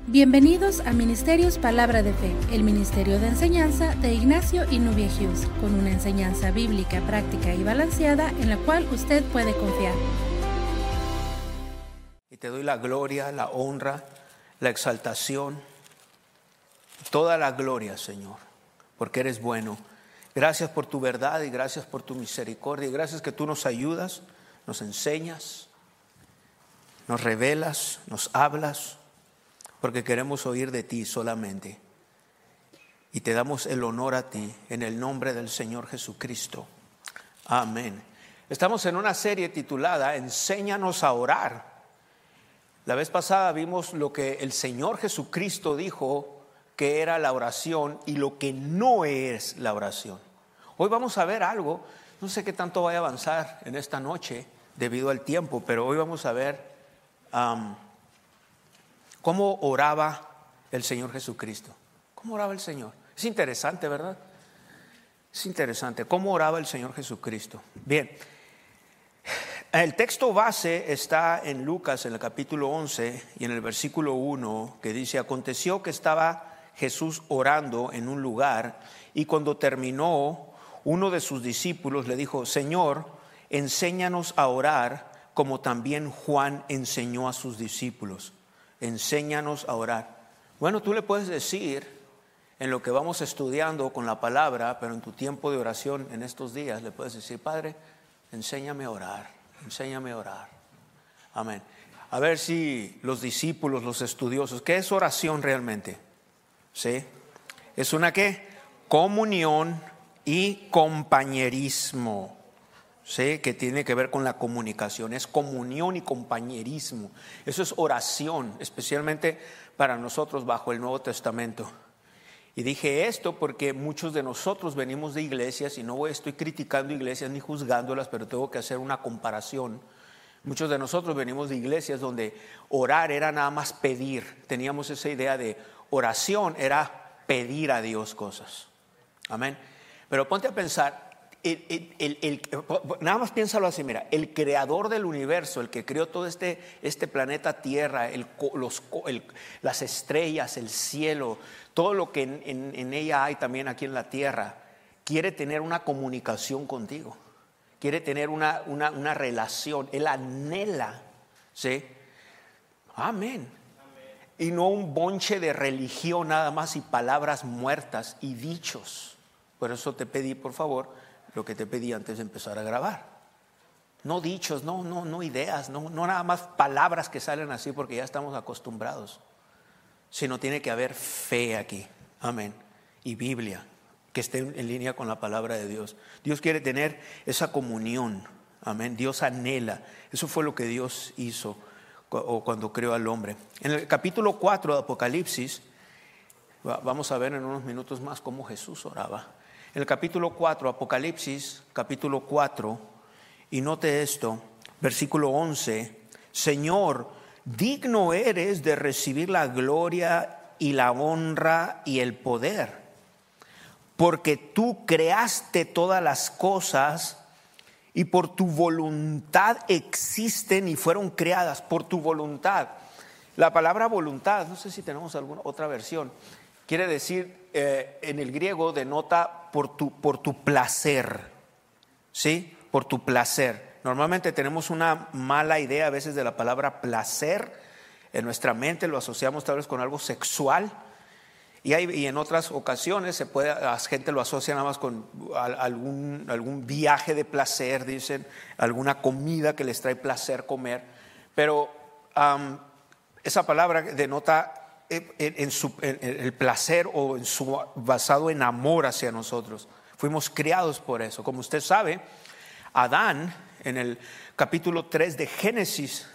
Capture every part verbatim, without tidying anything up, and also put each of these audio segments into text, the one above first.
Bienvenidos a Ministerios Palabra de Fe, el ministerio de enseñanza de Ignacio y Nubia Hughes, con una enseñanza bíblica, práctica y balanceada en la cual usted puede confiar. Y te doy la gloria, la honra, la exaltación, toda la gloria, Señor, porque eres bueno. Gracias por tu verdad y gracias por tu misericordia y gracias que tú nos ayudas, nos enseñas, nos revelas, nos hablas, porque queremos oír de ti solamente. Y te damos el honor a ti en el nombre del Señor Jesucristo. Amén. Estamos en una serie titulada Enséñanos a orar. La vez pasada vimos lo que el Señor Jesucristo dijo que era la oración y lo que no es la oración. Hoy vamos a ver algo, no sé qué tanto vaya a avanzar en esta noche debido al tiempo, pero hoy vamos a ver um, cómo oraba el Señor Jesucristo. ¿Cómo oraba el Señor? Es interesante, ¿verdad? Es interesante. ¿Cómo oraba el Señor Jesucristo? Bien, el texto base está en Lucas, en el capítulo once y en el versículo uno, que dice: aconteció que estaba Jesús orando en un lugar y cuando terminó, uno de sus discípulos le dijo: Señor, enséñanos a orar como también Juan enseñó a sus discípulos. Enséñanos a orar. Bueno, tú le puedes decir en lo que vamos estudiando con la palabra, pero en tu tiempo de oración en estos días le puedes decir: Padre, enséñame a orar, enséñame a orar. Amén. A ver si los discípulos, los estudiosos, ¿qué es oración realmente? ¿Sí? ¿Es una qué? Comunión y compañerismo. ¿Sí? Que tiene que ver con la comunicación, es comunión y compañerismo. Eso es oración, especialmente para nosotros bajo el Nuevo Testamento. Y dije esto porque muchos de nosotros venimos de iglesias, y no estoy criticando iglesias ni juzgándolas, pero tengo que hacer una comparación. Muchos de nosotros venimos de iglesias donde orar era nada más pedir. Teníamos esa idea de oración era pedir a Dios cosas. Amén. Pero ponte a pensar. El, el, el, el, nada más piénsalo así, mira, el creador del universo, el que creó todo este, este planeta Tierra, el, los, el, las estrellas, el cielo, todo lo que en, en, en ella hay también aquí en la tierra, quiere tener una comunicación contigo, quiere tener una, una, una relación, él anhela, ¿sí? Amén. Y no un bonche de religión nada más y palabras muertas y dichos. Por eso te pedí, por favor, lo que te pedí antes de empezar a grabar. No dichos, no, no, no ideas, no, no nada más palabras que salen así porque ya estamos acostumbrados. Sino tiene que haber fe aquí. Amén. Y Biblia, que esté en línea con la palabra de Dios. Dios quiere tener esa comunión. Amén. Dios anhela. Eso fue lo que Dios hizo cuando creó al hombre. En el capítulo cuatro de Apocalipsis, vamos a ver en unos minutos más cómo Jesús oraba. En el capítulo cuatro, Apocalipsis, capítulo cuatro, y note esto, versículo once: Señor, digno eres de recibir la gloria y la honra y el poder, porque tú creaste todas las cosas y por tu voluntad existen y fueron creadas, por tu voluntad. La palabra voluntad, no sé si tenemos alguna otra versión, quiere decir, eh, en el griego denota por tu, por tu placer, ¿sí? Por tu placer. Normalmente tenemos una mala idea a veces de la palabra placer. En nuestra mente lo asociamos tal vez con algo sexual. Y, hay, y en otras ocasiones se puede, la gente lo asocia nada más con algún, algún viaje de placer, dicen, alguna comida que les trae placer comer. Pero um, esa palabra denota En, en su, en el placer o en su, basado en amor hacia nosotros. Fuimos criados por eso. Como usted sabe, Adán, en el capítulo tres de Génesis,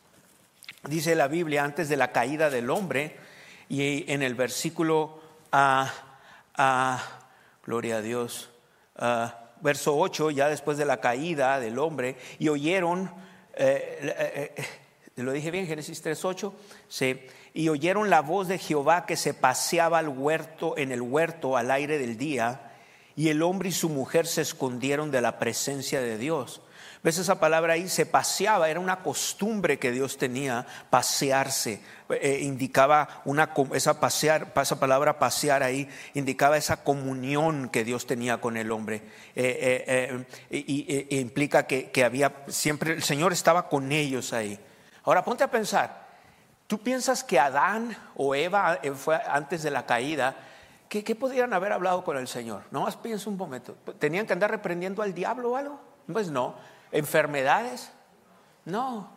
dice la Biblia, antes de la caída del hombre, y en el versículo uh, uh, gloria a Dios, uh, verso ocho, ya después de la caída del hombre, y oyeron eh, eh, eh, lo dije bien, Génesis tres ocho, sí. Y oyeron la voz de Jehová que se paseaba al huerto, en el huerto al aire del día, y el hombre y su mujer se escondieron de la presencia de Dios. ¿Ves esa palabra ahí? Se paseaba, era una costumbre que Dios tenía, pasearse. Eh, indicaba una, esa, pasear, esa palabra pasear ahí, indicaba esa comunión que Dios tenía con el hombre. Eh, eh, eh, y, y implica que, que había siempre, el Señor estaba con ellos ahí. Ahora ponte a pensar, ¿tú piensas que Adán o Eva fue antes de la caída? ¿Qué, qué podrían haber hablado con el Señor? Nomás piensa un momento. ¿Tenían que andar reprendiendo al diablo o algo? Pues no. ¿Enfermedades? No.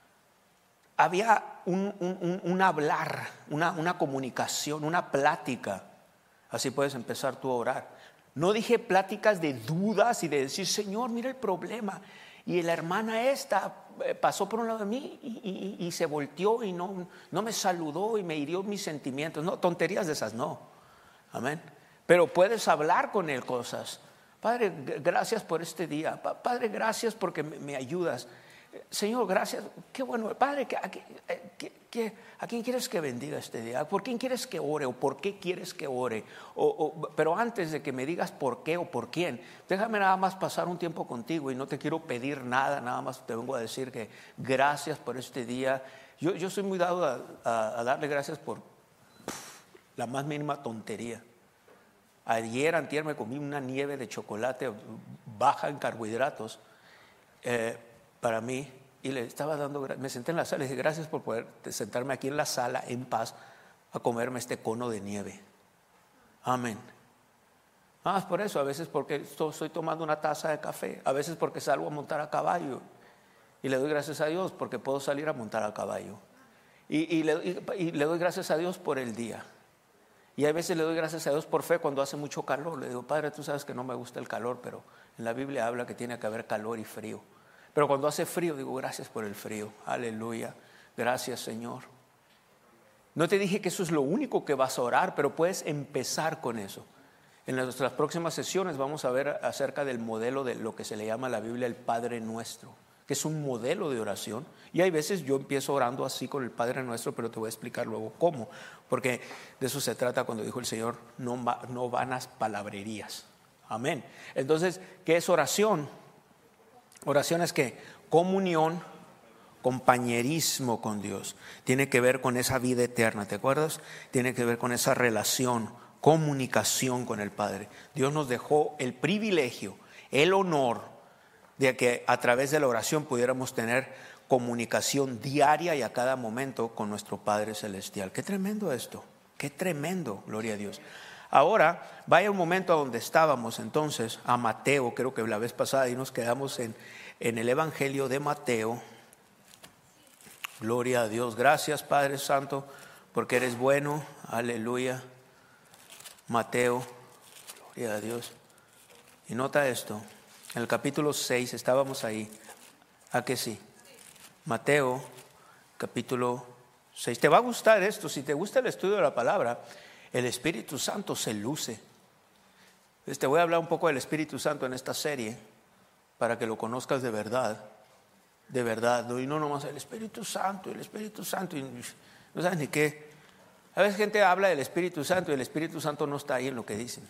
Había un, un, un, un hablar, una, una comunicación, una plática. Así puedes empezar tú a orar. No dije pláticas de dudas y de decir, Señor, mira el problema. Y la hermana esta pasó por un lado de mí y, y, y se volteó y no, no me saludó y me hirió mis sentimientos. No, tonterías de esas no. Amén. Pero puedes hablar con él cosas. Padre, gracias por este día. Padre, gracias porque me ayudas. Señor, gracias. Qué bueno. Padre, ¿a, qué, qué, ¿a quién quieres que bendiga este día? ¿Por quién quieres que ore o por qué quieres que ore? O, o, pero antes de que me digas por qué o por quién, déjame nada más pasar un tiempo contigo y no te quiero pedir nada. Nada más te vengo a decir que gracias por este día. Yo, yo soy muy dado a, a, a darle gracias por pff, la más mínima tontería. Ayer, antier, me comí una nieve de chocolate baja en carbohidratos eh, para mí y le estaba dando, me senté en la sala y dije gracias por poder sentarme aquí en la sala en paz a comerme este cono de nieve. Amén. Más por eso, a veces porque estoy tomando una taza de café, a veces porque salgo a montar a caballo y le doy gracias a Dios porque puedo salir a montar a caballo y, y, le, y, y le doy gracias a Dios por el día. Y a veces le doy gracias a Dios por fe cuando hace mucho calor. Le digo, Padre, tú sabes que no me gusta el calor, pero en la Biblia habla que tiene que haber calor y frío. Pero cuando hace frío, digo, gracias por el frío. Aleluya. Gracias, Señor. No te dije que eso es lo único que vas a orar, pero puedes empezar con eso. En nuestras próximas sesiones vamos a ver acerca del modelo de lo que se le llama en la Biblia el Padre Nuestro, que es un modelo de oración. Y hay veces yo empiezo orando así con el Padre Nuestro, pero te voy a explicar luego cómo, porque de eso se trata cuando dijo el Señor, no, no vanas palabrerías. Amén. Entonces, ¿qué es oración? Oración es que comunión, compañerismo con Dios. Tiene que ver con esa vida eterna, ¿te acuerdas? Tiene que ver con esa relación, comunicación con el Padre. Dios nos dejó el privilegio, el honor de que a través de la oración pudiéramos tener comunicación diaria y a cada momento con nuestro Padre Celestial. Qué tremendo esto, qué tremendo, gloria a Dios. Ahora, vaya un momento a donde estábamos entonces, a Mateo, creo que la vez pasada y nos quedamos en, en el Evangelio de Mateo. Gloria a Dios, gracias Padre Santo, porque eres bueno, aleluya. Mateo, gloria a Dios. Y nota esto. En el capítulo seis, estábamos ahí. ¿A que sí? Mateo, capítulo seis. Te va a gustar esto. Si te gusta el estudio de la palabra, el Espíritu Santo se luce. Entonces, te voy a hablar un poco del Espíritu Santo en esta serie, para que lo conozcas de verdad. De verdad. Y no nomás el Espíritu Santo, el Espíritu Santo. Y no sabes ni qué. A veces gente habla del Espíritu Santo y el Espíritu Santo no está ahí en lo que dicen.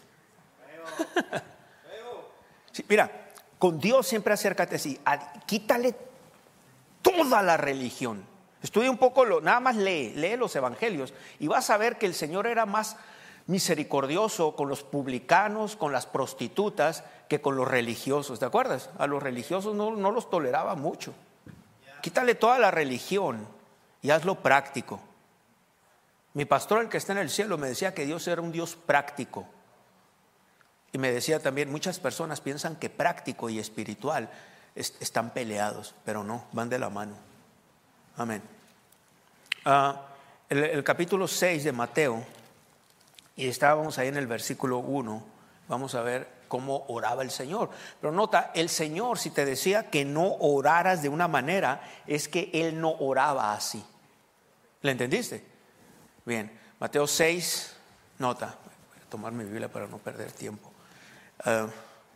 Sí, mira, con Dios siempre acércate así, quítale toda la religión. Estudia un poco, lo, nada más lee, lee los evangelios y vas a ver que el Señor era más misericordioso con los publicanos, con las prostitutas, que con los religiosos. ¿Te acuerdas? A los religiosos no, no los toleraba mucho. Quítale toda la religión y hazlo práctico. Mi pastor, el que está en el cielo, me decía que Dios era un Dios práctico. Y me decía también, muchas personas piensan que práctico y espiritual es, están peleados, pero no, van de la mano. Amén. Uh, el, el capítulo seis de Mateo, y estábamos ahí en el versículo uno, vamos a ver cómo oraba el Señor. Pero nota, el Señor, si te decía que no oraras de una manera, es que Él no oraba así. ¿Le entendiste? Bien, Mateo seis, nota, voy a tomar mi Biblia para no perder tiempo. Uh,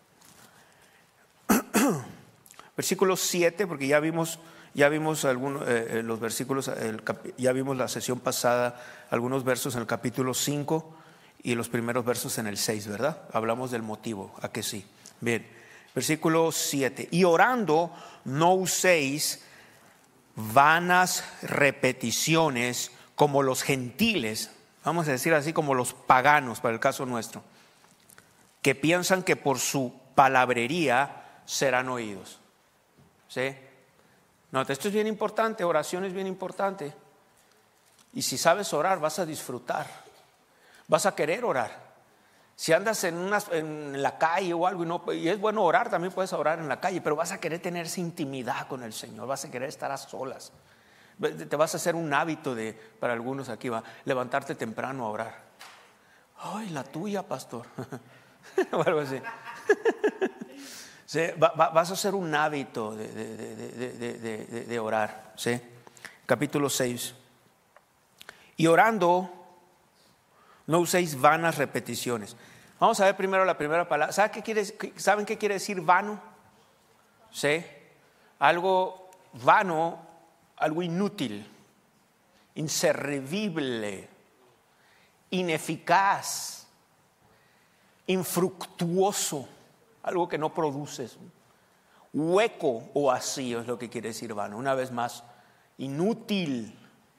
versículo siete, porque ya vimos, ya vimos algunos, eh, los versículos, el, ya vimos la sesión pasada, algunos versos en el capítulo cinco y los primeros versos en el seis, ¿verdad? Hablamos del motivo, ¿a que sí? Bien, Versículo siete. Y orando no uséis vanas repeticiones como los gentiles, vamos a decir así, como los paganos para el caso nuestro, que piensan que por su palabrería serán oídos. ¿Sí? No, esto es bien importante, oración es bien importante. Y si sabes orar, vas a disfrutar, vas a querer orar. Si andas en, una, en la calle o algo y, no, y es bueno orar, también puedes orar en la calle, pero vas a querer tener esa intimidad con el Señor, vas a querer estar a solas. Te vas a hacer un hábito de, para algunos aquí va, levantarte temprano a orar. Ay, la tuya, pastor. O algo así. Sí, va, va, vas a hacer un hábito de, de, de, de, de, de, de orar. ¿Sí? Capítulo seis. Y orando, no uséis vanas repeticiones. Vamos a ver primero la primera palabra. ¿Saben qué quiere, ¿saben qué quiere decir vano? ¿Sí? Algo vano, algo inútil, inservible, ineficaz, infructuoso, algo que no produces, hueco o vacío es lo que quiere decir vano. Una vez más, inútil,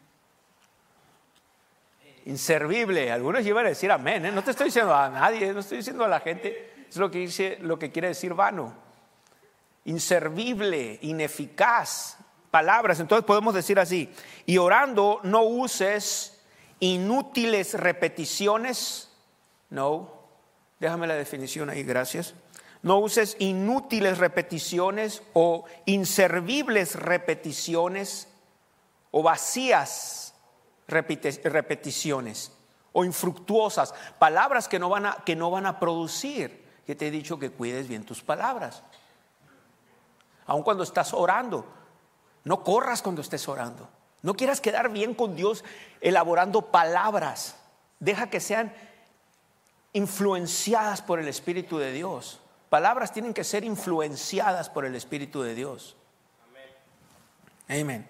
inservible. Algunos iban a decir amén, ¿eh? No te estoy diciendo a nadie, no estoy diciendo a la gente. Es lo que dice, lo que quiere decir vano, inservible, ineficaz. Palabras, entonces podemos decir así: y orando no uses inútiles repeticiones. No, déjame la definición ahí, gracias. No uses inútiles repeticiones o inservibles repeticiones o vacías repeticiones o infructuosas, palabras que no van a, que no van a producir. Que te he dicho que cuides bien tus palabras, aun cuando estás orando. No corras cuando estés orando. No quieras quedar bien con Dios elaborando palabras. Deja que sean influenciadas por el Espíritu de Dios. Palabras tienen que ser influenciadas por el Espíritu de Dios. Amén. Amén.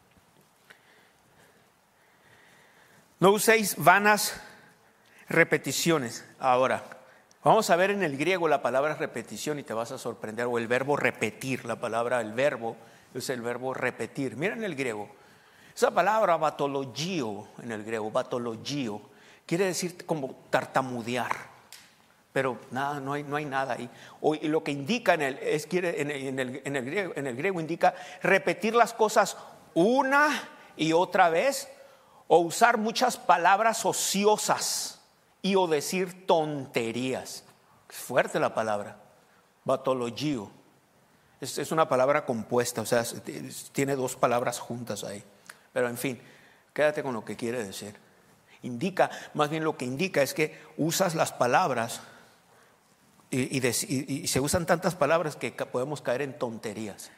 No uséis vanas repeticiones. Ahora, vamos a ver en el griego la palabra repetición y te vas a sorprender. O el verbo repetir, la palabra, el verbo es el verbo repetir. Miren el griego. Esa palabra batologio en el griego, batologio, quiere decir como tartamudear. Pero nada, no hay, no hay nada ahí. O, y lo que indica en el, es, quiere, en, en, el, en, el griego, en el griego indica repetir las cosas una y otra vez, o usar muchas palabras ociosas y o decir tonterías. Es fuerte la palabra, batologio. Es, es una palabra compuesta, o sea, tiene dos palabras juntas ahí. Pero en fin, quédate con lo que quiere decir. Indica, más bien lo que indica es que usas las palabras y, y, de, y, y se usan tantas palabras que podemos caer en tonterías.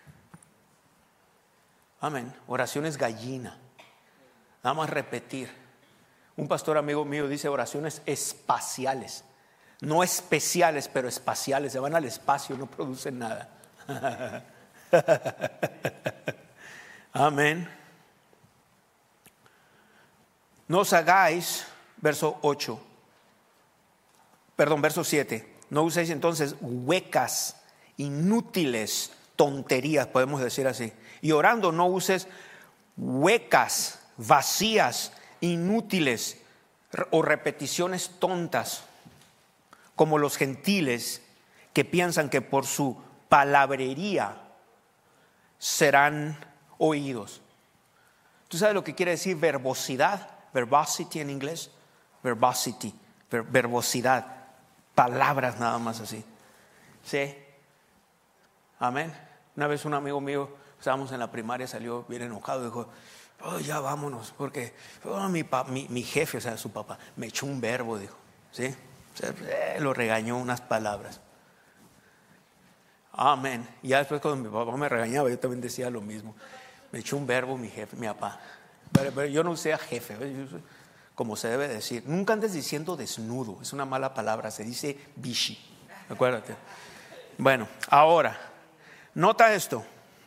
Amén. Oraciones gallina, nada más repetir. Un pastor amigo mío dice oraciones espaciales, no especiales, pero espaciales. Se van al espacio, no producen nada. Amén. No os hagáis, verso ocho, perdón, verso siete. No uséis entonces huecas, inútiles tonterías, podemos decir así. Y orando no uses huecas, vacías, inútiles o repeticiones tontas, como los gentiles que piensan que por su palabrería serán oídos. ¿Tú sabes lo que quiere decir verbosidad? Verbosity en inglés. Verbosity, ver, verbosidad. Palabras nada más así. ¿Sí? Amén. Una vez un amigo mío, estábamos en la primaria, salió bien enojado y dijo: oh, ya vámonos, porque oh, mi, pa, mi, mi jefe, o sea, su papá, me echó un verbo, dijo. ¿Sí? O sea, eh, lo regañó unas palabras. Amén. Y ya después cuando mi papá me regañaba, yo también decía lo mismo. Me echó un verbo mi jefe, mi papá. Pero, pero yo no usé a jefe, como se debe decir. Nunca andes diciendo desnudo, es una mala palabra, se dice bishi. Acuérdate. Bueno, ahora, nota esto.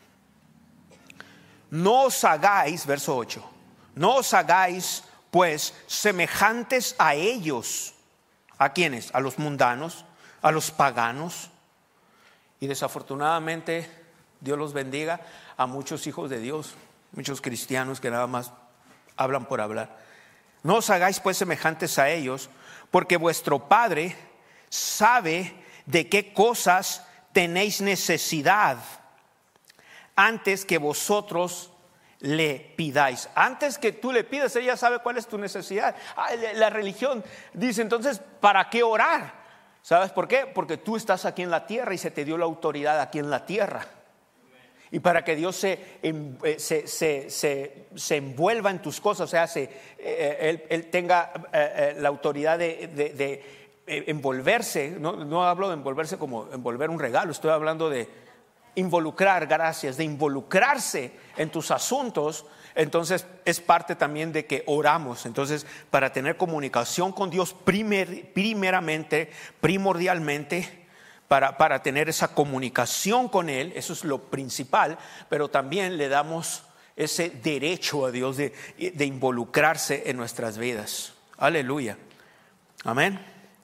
No os hagáis, verso ocho, no os hagáis pues semejantes a ellos. ¿A quiénes? A los mundanos, a los paganos. Y desafortunadamente, Dios los bendiga, a muchos hijos de Dios, muchos cristianos que nada más hablan por hablar. No os hagáis pues semejantes a ellos, porque vuestro Padre sabe de qué cosas tenéis necesidad antes que vosotros le pidáis. Antes que tú le pidas, ella sabe cuál es tu necesidad. La religión dice entonces, ¿para qué orar? ¿Sabes por qué? Porque tú estás aquí en la tierra y se te dio la autoridad aquí en la tierra. Y para que Dios se, se, se, se, se envuelva en tus cosas, o sea, se, eh, él, él tenga eh, la autoridad de, de, de envolverse, no, no hablo de envolverse como envolver un regalo, estoy hablando de involucrar, gracias, de involucrarse en tus asuntos. Entonces es parte también de que oramos. Entonces, para tener comunicación con Dios primer, primeramente, primordialmente, Para, para tener esa comunicación con Él, eso es lo principal, pero también le damos ese derecho a Dios de, de involucrarse en nuestras vidas. Aleluya. Amén.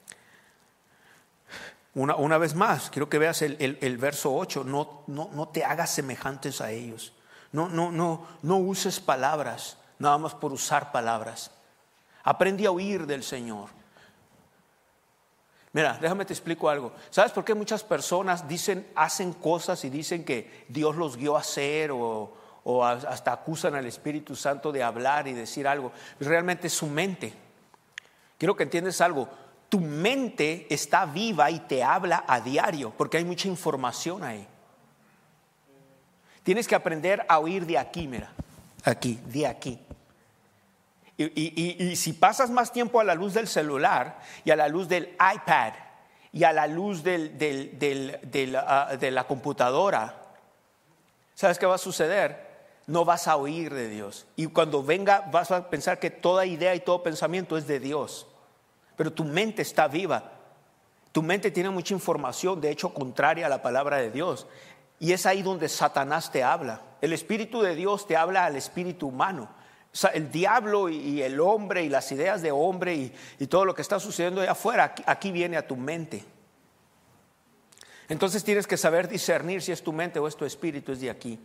Una, una vez más, quiero que veas el, el, el verso ocho. No, no, no te hagas semejantes a ellos. No, no, no, no uses palabras, nada más por usar palabras. Aprende a oír del Señor. Mira, déjame te explico algo. ¿Sabes por qué muchas personas dicen, hacen cosas y dicen que Dios los guió a hacer o, o hasta acusan al Espíritu Santo de hablar y decir algo? Realmente es su mente. Quiero que entiendas algo. Tu mente está viva y te habla a diario porque hay mucha información ahí. Tienes que aprender a oír de aquí, mira. Aquí, de aquí. Y, y, y, y si pasas más tiempo a la luz del celular y a la luz del iPad y a la luz del, del, del, del, uh, de la computadora, ¿sabes qué va a suceder? No vas a oír de Dios. Y cuando venga vas a pensar que toda idea y todo pensamiento es de Dios. Pero tu mente está viva. Tu mente tiene mucha información, de hecho contraria a la palabra de Dios. Y es ahí donde Satanás te habla. El Espíritu de Dios te habla al espíritu humano. O sea, el diablo y el hombre y las ideas de hombre y, y todo lo que está sucediendo allá afuera, aquí, aquí viene a tu mente. Entonces tienes que saber discernir si es tu mente o es tu espíritu, es de aquí.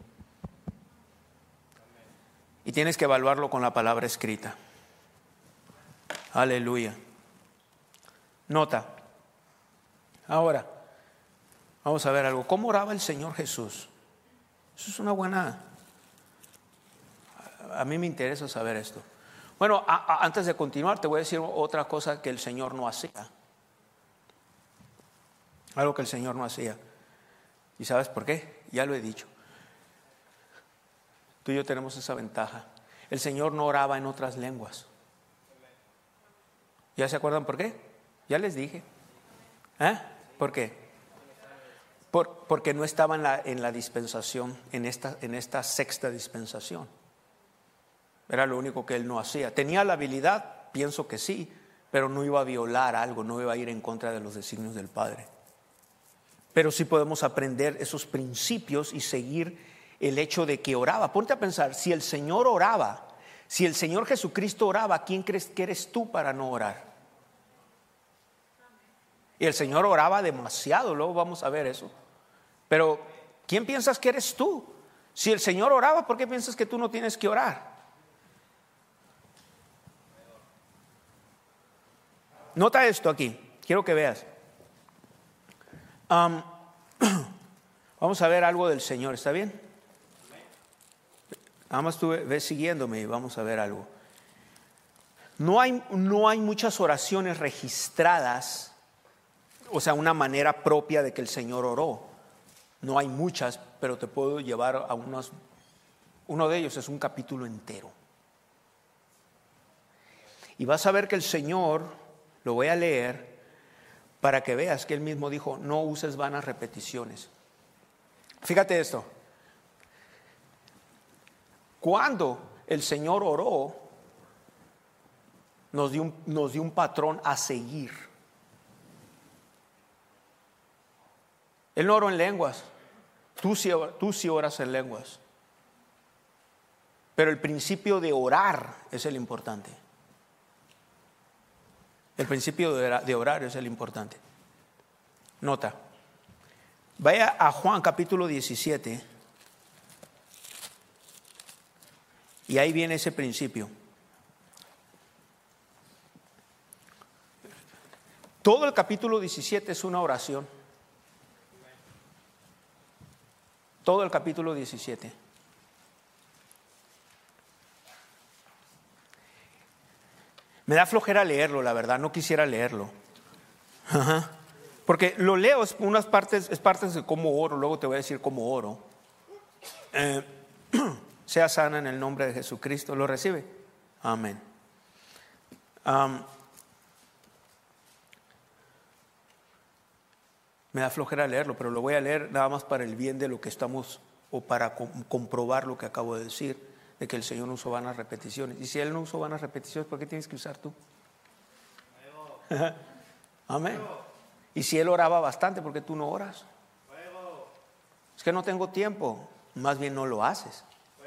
Y tienes que evaluarlo con la palabra escrita. Aleluya. Nota. Ahora, vamos a ver algo. ¿Cómo oraba el Señor Jesús? Eso es una buena... A mí me interesa saber esto. Bueno, a, a, antes de continuar te voy a decir otra cosa que el Señor no hacía. Algo que el Señor no hacía. ¿Y sabes por qué? Ya lo he dicho. Tú y yo tenemos esa ventaja. El Señor no oraba en otras lenguas. ¿Ya se acuerdan por qué? Ya les dije. ¿Eh? ¿Por qué? Por, porque no estaba en la, en la dispensación, en esta, en esta sexta dispensación. Era lo único que él no hacía. Tenía la habilidad, pienso que sí, pero no iba a violar algo, no iba a ir en contra de los designios del Padre. Pero sí podemos aprender esos principios y seguir el hecho de que oraba. Ponte a pensar, si el Señor oraba, si el Señor Jesucristo oraba, ¿quién crees que eres tú para no orar? Y el Señor oraba demasiado, luego vamos a ver eso. Pero ¿quién piensas que eres tú? Si el Señor oraba, ¿por qué piensas que tú no tienes que orar? Nota esto aquí, quiero que veas. Um, vamos a ver algo del Señor, ¿está bien? Nada más tú ves siguiéndome y vamos a ver algo. No hay, no hay muchas oraciones registradas, o sea, una manera propia de que el Señor oró. No hay muchas, pero te puedo llevar a unos. Uno de ellos es un capítulo entero. Y vas a ver que el Señor... Lo voy a leer para que veas que él mismo dijo, no uses vanas repeticiones. Fíjate esto. Cuando el Señor oró, nos dio un, nos dio un patrón a seguir. Él no oró en lenguas. Tú sí, tú sí oras en lenguas. Pero el principio de orar es el importante. El principio de orar es el importante. Nota, Vaya a Juan capítulo diecisiete. Y ahí viene ese principio. Todo el capítulo diecisiete es una oración. Todo el capítulo diecisiete. Me da flojera leerlo, la verdad, no quisiera leerlo. Ajá. Porque lo leo, es unas partes, es partes de cómo oro, luego te voy a decir cómo oro. Eh, sea sana en el nombre de Jesucristo. ¿Lo recibe? Amén. Um, me da flojera leerlo, pero lo voy a leer nada más para el bien de lo que estamos, o para com- comprobar lo que acabo de decir, de que el Señor no usó vanas repeticiones. Y si Él no usó vanas repeticiones, ¿por qué tienes que usar tú? Amén. Y si Él oraba bastante, ¿por qué tú no oras? Es que no tengo tiempo. Más bien no lo haces.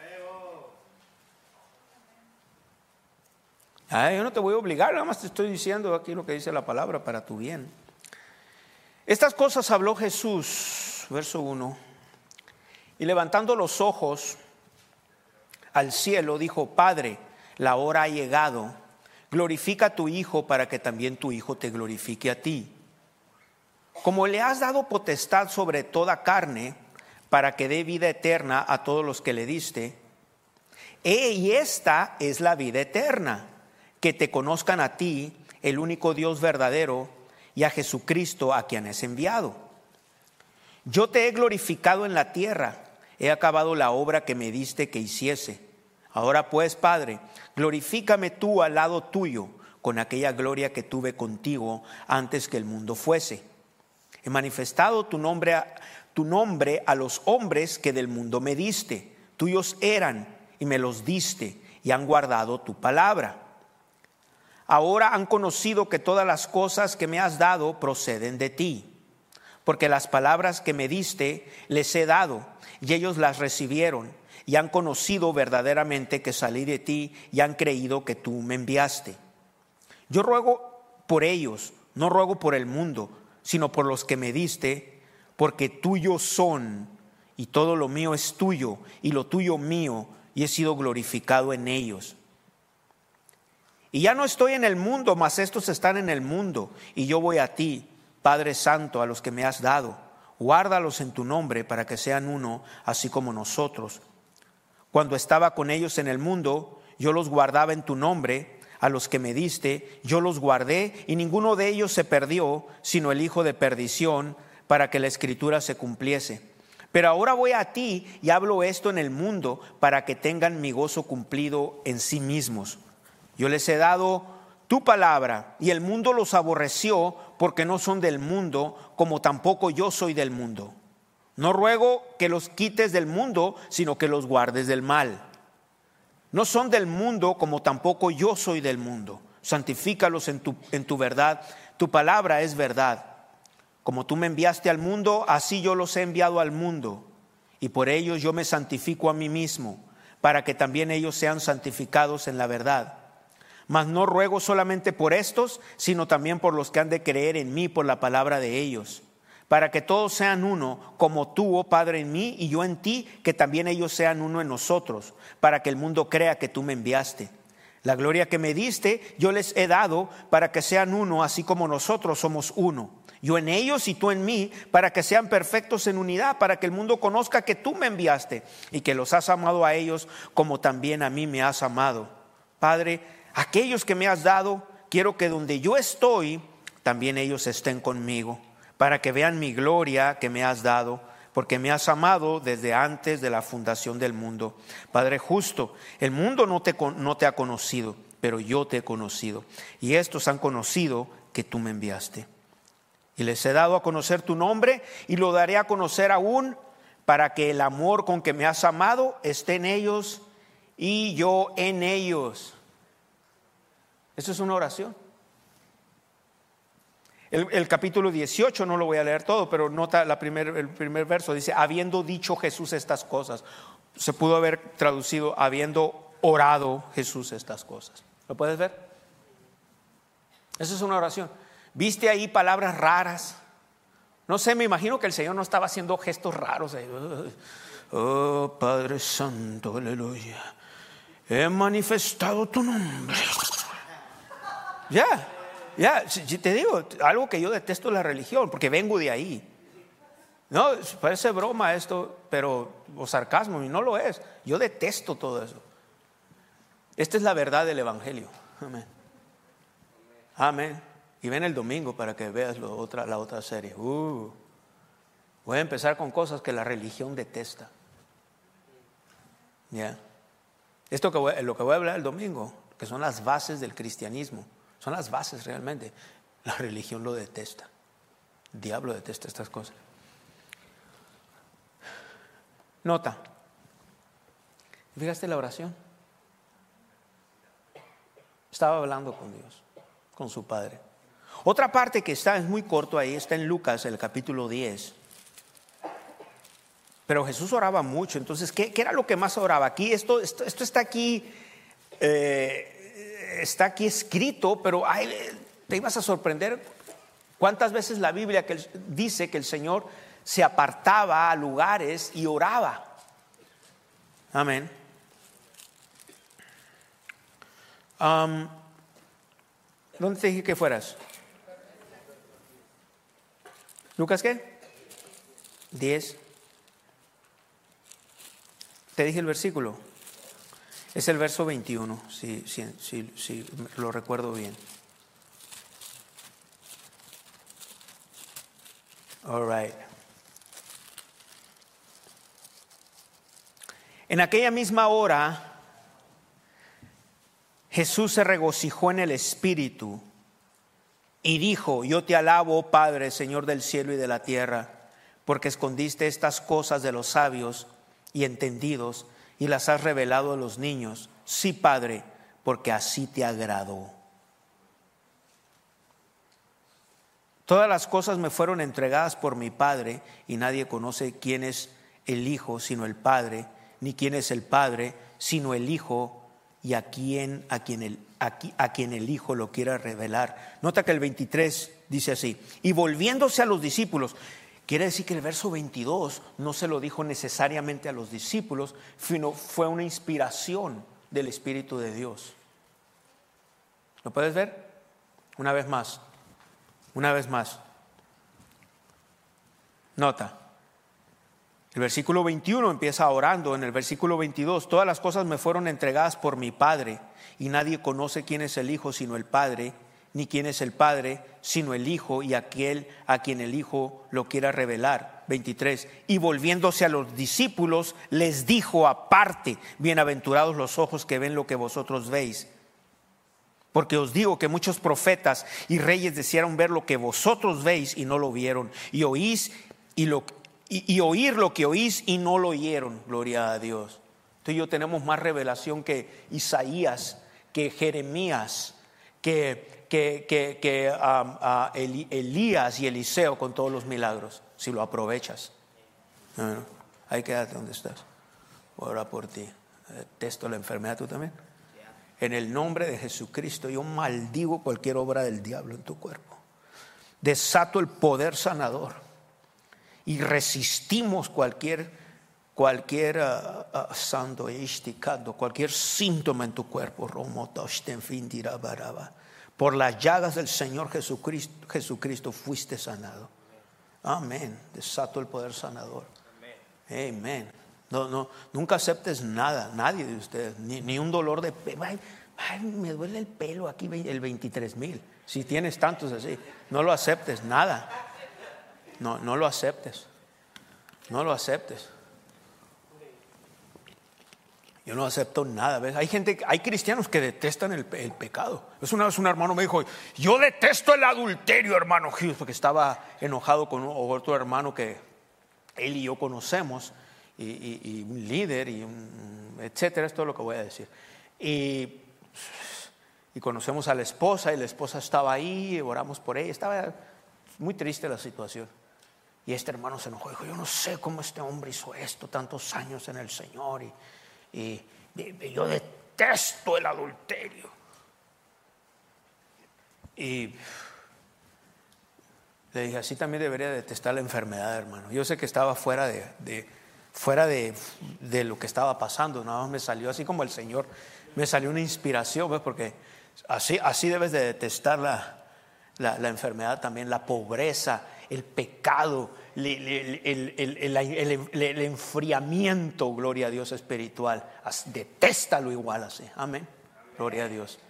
Ay, yo no te voy a obligar, nada más te estoy diciendo aquí lo que dice la palabra para tu bien. Estas cosas habló Jesús, verso uno, y levantando los ojos al cielo dijo: Padre, la hora ha llegado, glorifica a tu Hijo para que también tu Hijo te glorifique a ti. Como le has dado potestad sobre toda carne, para que dé vida eterna a todos los que le diste, e, y esta es la vida eterna, que te conozcan a ti, el único Dios verdadero, y a Jesucristo a quien has enviado. Yo te he glorificado en la tierra, he acabado la obra que me diste que hiciese. Ahora pues, Padre, glorifícame tú al lado tuyo, con aquella gloria que tuve contigo antes que el mundo fuese. He manifestado tu nombre a, tu nombre a los hombres que del mundo me diste. Tuyos eran y me los diste, y han guardado tu palabra. Ahora han conocido que todas las cosas que me has dado proceden de ti, porque las palabras que me diste les he dado, y ellos las recibieron, y han conocido verdaderamente que salí de ti, y han creído que tú me enviaste. Yo ruego por ellos, no ruego por el mundo, sino por los que me diste, porque tuyos son, y todo lo mío es tuyo, y lo tuyo mío, y he sido glorificado en ellos. Y ya no estoy en el mundo, mas estos están en el mundo, y yo voy a ti, Padre Santo, a los que me has dado. Guárdalos en tu nombre para que sean uno, así como nosotros. Cuando estaba con ellos en el mundo, yo los guardaba en tu nombre. A los que me diste, yo los guardé, y ninguno de ellos se perdió, sino el hijo de perdición, para que la escritura se cumpliese. Pero ahora voy a ti y hablo esto en el mundo, para que tengan mi gozo cumplido en sí mismos. Yo les he dado tu palabra, y el mundo los aborreció, porque no son del mundo, como tampoco yo soy del mundo. No ruego que los quites del mundo, sino que los guardes del mal. No son del mundo, como tampoco yo soy del mundo. Santifícalos en tu, en tu verdad. Tu palabra es verdad. Como tú me enviaste al mundo, así yo los he enviado al mundo. Y por ellos yo me santifico a mí mismo, para que también ellos sean santificados en la verdad. Mas no ruego solamente por estos, sino también por los que han de creer en mí por la palabra de ellos, para que todos sean uno, como tú, oh Padre, en mí y yo en ti, que también ellos sean uno en nosotros, para que el mundo crea que tú me enviaste. La gloria que me diste yo les he dado, para que sean uno, así como nosotros somos uno. Yo en ellos y tú en mí, para que sean perfectos en unidad, para que el mundo conozca que tú me enviaste y que los has amado a ellos como también a mí me has amado. Padre, aquellos que me has dado, quiero que donde yo estoy, también ellos estén conmigo, para que vean mi gloria que me has dado, porque me has amado desde antes de la fundación del mundo. Padre justo, el mundo no te, no te ha conocido, pero yo te he conocido, y estos han conocido que tú me enviaste. Y les he dado a conocer tu nombre, y lo daré a conocer aún, para que el amor con que me has amado esté en ellos, y yo en ellos. Eso es una oración. El, el capítulo dieciocho, no lo voy a leer todo, pero nota la primer, el primer verso, dice: habiendo dicho Jesús estas cosas. Se pudo haber traducido: habiendo orado Jesús estas cosas. ¿Lo puedes ver? Esa es una oración. ¿Viste ahí palabras raras? No sé, me imagino que el Señor no estaba haciendo gestos raros. Oh, Padre Santo, aleluya. He manifestado tu nombre. Ya, ya, te digo, algo que yo detesto es la religión, porque vengo de ahí. No, parece broma esto, pero, o sarcasmo, y no lo es. Yo detesto todo eso. Esta es la verdad del Evangelio. Amén. Amén. Y ven el domingo para que veas lo otra, la otra serie. Uh, voy a empezar con cosas que la religión detesta. Ya. Yeah. Esto que voy, lo que voy a hablar el domingo, que son las bases del cristianismo, son las bases realmente. La religión lo detesta. El diablo detesta estas cosas. Nota. ¿Fijaste la oración? Estaba hablando con Dios, con su Padre. Otra parte que está, es muy corto ahí, está en Lucas, el capítulo diez. Pero Jesús oraba mucho. Entonces, ¿qué, qué era lo que más oraba? Aquí, esto, esto, esto está aquí, eh, está aquí escrito, pero ay, te ibas a sorprender cuántas veces la Biblia que el, dice que el Señor se apartaba a lugares y oraba. Amén. Um, ¿Dónde te dije que fueras? ¿Lucas qué? diez. Te dije el versículo. Es el verso veintiuno, si, si, si, si lo recuerdo bien. All right. En aquella misma hora, Jesús se regocijó en el Espíritu y dijo: yo te alabo, Padre, Señor del cielo y de la tierra, porque escondiste estas cosas de los sabios y entendidos y las has revelado a los niños. Sí, Padre, porque así te agradó. Todas las cosas me fueron entregadas por mi Padre, y nadie conoce quién es el Hijo sino el Padre, ni quién es el Padre sino el Hijo, y a quien, a quien el, a, a quien el Hijo lo quiera revelar. Nota que el veintitrés dice así: y volviéndose a los discípulos. Quiere decir que el verso veintidós no se lo dijo necesariamente a los discípulos, sino fue una inspiración del Espíritu de Dios. ¿Lo puedes ver? Una vez más, una vez más. Nota, el versículo veintiuno empieza orando. En el versículo veintidós: todas las cosas me fueron entregadas por mi Padre, y nadie conoce quién es el Hijo sino el Padre, ni quién es el Padre sino el Hijo, y aquel a quien el Hijo lo quiera revelar. veintitrés. Y volviéndose a los discípulos les dijo aparte: bienaventurados los ojos que ven lo que vosotros veis, porque os digo que muchos profetas y reyes desearon ver lo que vosotros veis y no lo vieron, y oís y, lo, y, y oír lo que oís y no lo oyeron. Gloria a Dios. Tú y yo tenemos más revelación que Isaías, que Jeremías, que que, que, que um, uh, Eli, Elías y Eliseo, con todos los milagros, si lo aprovechas. Bueno, ahí quédate donde estás. Ora por ti. Detesto la enfermedad. ¿Tú también? En el nombre de Jesucristo yo maldigo cualquier obra del diablo en tu cuerpo. Desato el poder sanador y resistimos cualquier cualquier uh, uh, santo esticado, cualquier síntoma en tu cuerpo. Por las llagas del Señor Jesucristo, Jesucristo fuiste sanado. Amén. Desato el poder sanador. Amén. No, no, nunca aceptes nada, nadie de ustedes, ni, ni un dolor de pelo. Ay, ay, me duele el pelo aquí, el veintitrés mil. Si tienes tantos así, no lo aceptes, nada. No, no lo aceptes. No lo aceptes. Yo no acepto nada. ¿Ves? Hay gente, hay cristianos que detestan el, el pecado. Es una vez un hermano me dijo: yo detesto el adulterio, hermano Hughes, porque estaba enojado con otro hermano que él y yo conocemos, y, y, y un líder, y un, etcétera. Es todo lo que voy a decir. Y, y conocemos a la esposa, y la esposa estaba ahí, oramos por ella. Estaba muy triste la situación. Y este hermano se enojó, dijo: yo no sé cómo este hombre hizo esto, tantos años en el Señor, y Y, y yo detesto el adulterio. Y Le dije, así también debería detestar la enfermedad, hermano. Yo sé que estaba fuera de, de, fuera de, de lo que estaba pasando. Nada más me salió así como el Señor. Me salió una inspiración, ¿ves? Porque así, así debes de detestar la, la, la enfermedad también. La pobreza, el pecado, el, el, el, el, el, el, el enfriamiento, gloria a Dios, espiritual. Detéstalo igual así. Amén. Gloria a Dios.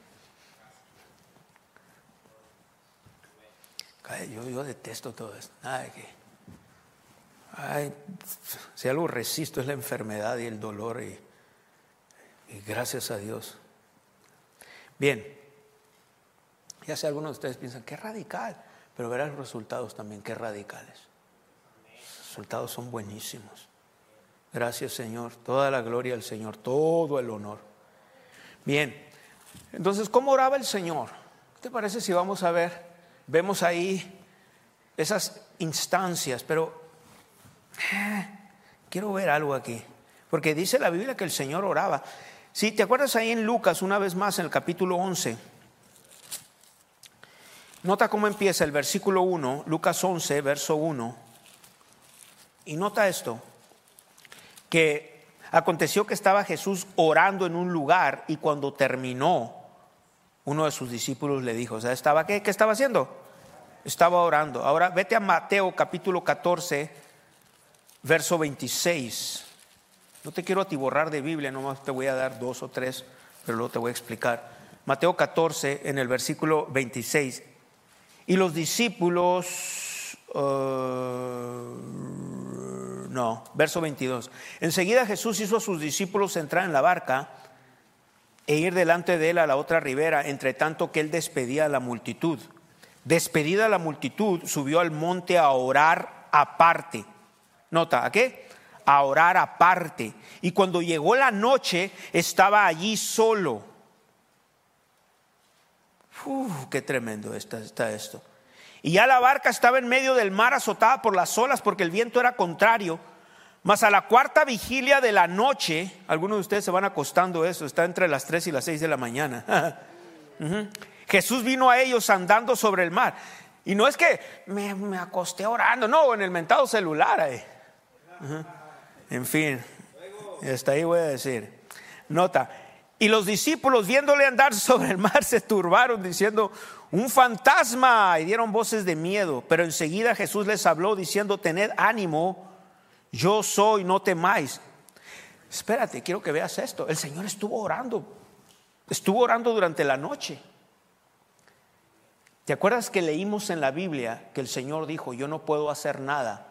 Yo, yo detesto todo esto. Nada de que, ay, si algo resisto es la enfermedad y el dolor. Y, y gracias a Dios. Bien. Ya sé, algunos de ustedes piensan, qué radical. Pero verán los resultados también, qué radicales. Los resultados son buenísimos. Gracias, Señor. Toda la gloria al Señor. Todo el honor. Bien. Entonces, ¿cómo oraba el Señor? ¿Qué te parece si vamos a ver? Vemos ahí esas instancias, pero eh, quiero ver algo aquí, porque dice la Biblia que el Señor oraba. Si te acuerdas ahí en Lucas, una vez más en el capítulo once, nota cómo empieza el versículo uno, Lucas once, verso uno, y nota esto, que aconteció que estaba Jesús orando en un lugar y cuando terminó, uno de sus discípulos le dijo, o sea, ¿estaba qué? ¿Qué estaba haciendo? Estaba orando. Ahora vete a Mateo capítulo catorce, verso veintiséis. No te quiero atiborrar de Biblia, nomás te voy a dar dos o tres, pero luego te voy a explicar. Mateo catorce, en el versículo veintiséis. Y los discípulos, uh, no, verso veintidós. Enseguida Jesús hizo a sus discípulos entrar en la barca e ir delante de él a la otra ribera, entre tanto que él despedía a la multitud. Despedida la multitud, subió al monte a orar aparte. Nota, ¿a qué? A orar aparte. Y cuando llegó la noche, estaba allí solo. Uf, qué tremendo está, está esto. Y ya la barca estaba en medio del mar, azotada por las olas, porque el viento era contrario. Mas a la cuarta vigilia de la noche, algunos de ustedes se van acostando eso, está entre las tres y las seis de la mañana. uh-huh. Jesús vino a ellos andando sobre el mar. Y no es que me, me acosté orando, no, en el mentado celular ahí. Uh-huh. En fin, hasta ahí voy a decir. Nota, y los discípulos viéndole andar sobre el mar se turbaron diciendo, un fantasma, y dieron voces de miedo. Pero enseguida Jesús les habló diciendo, tened ánimo, yo soy, no temáis. Espérate, quiero que veas esto. El Señor estuvo orando. Estuvo orando durante la noche. ¿Te acuerdas que leímos en la Biblia que el Señor dijo, yo no puedo hacer nada,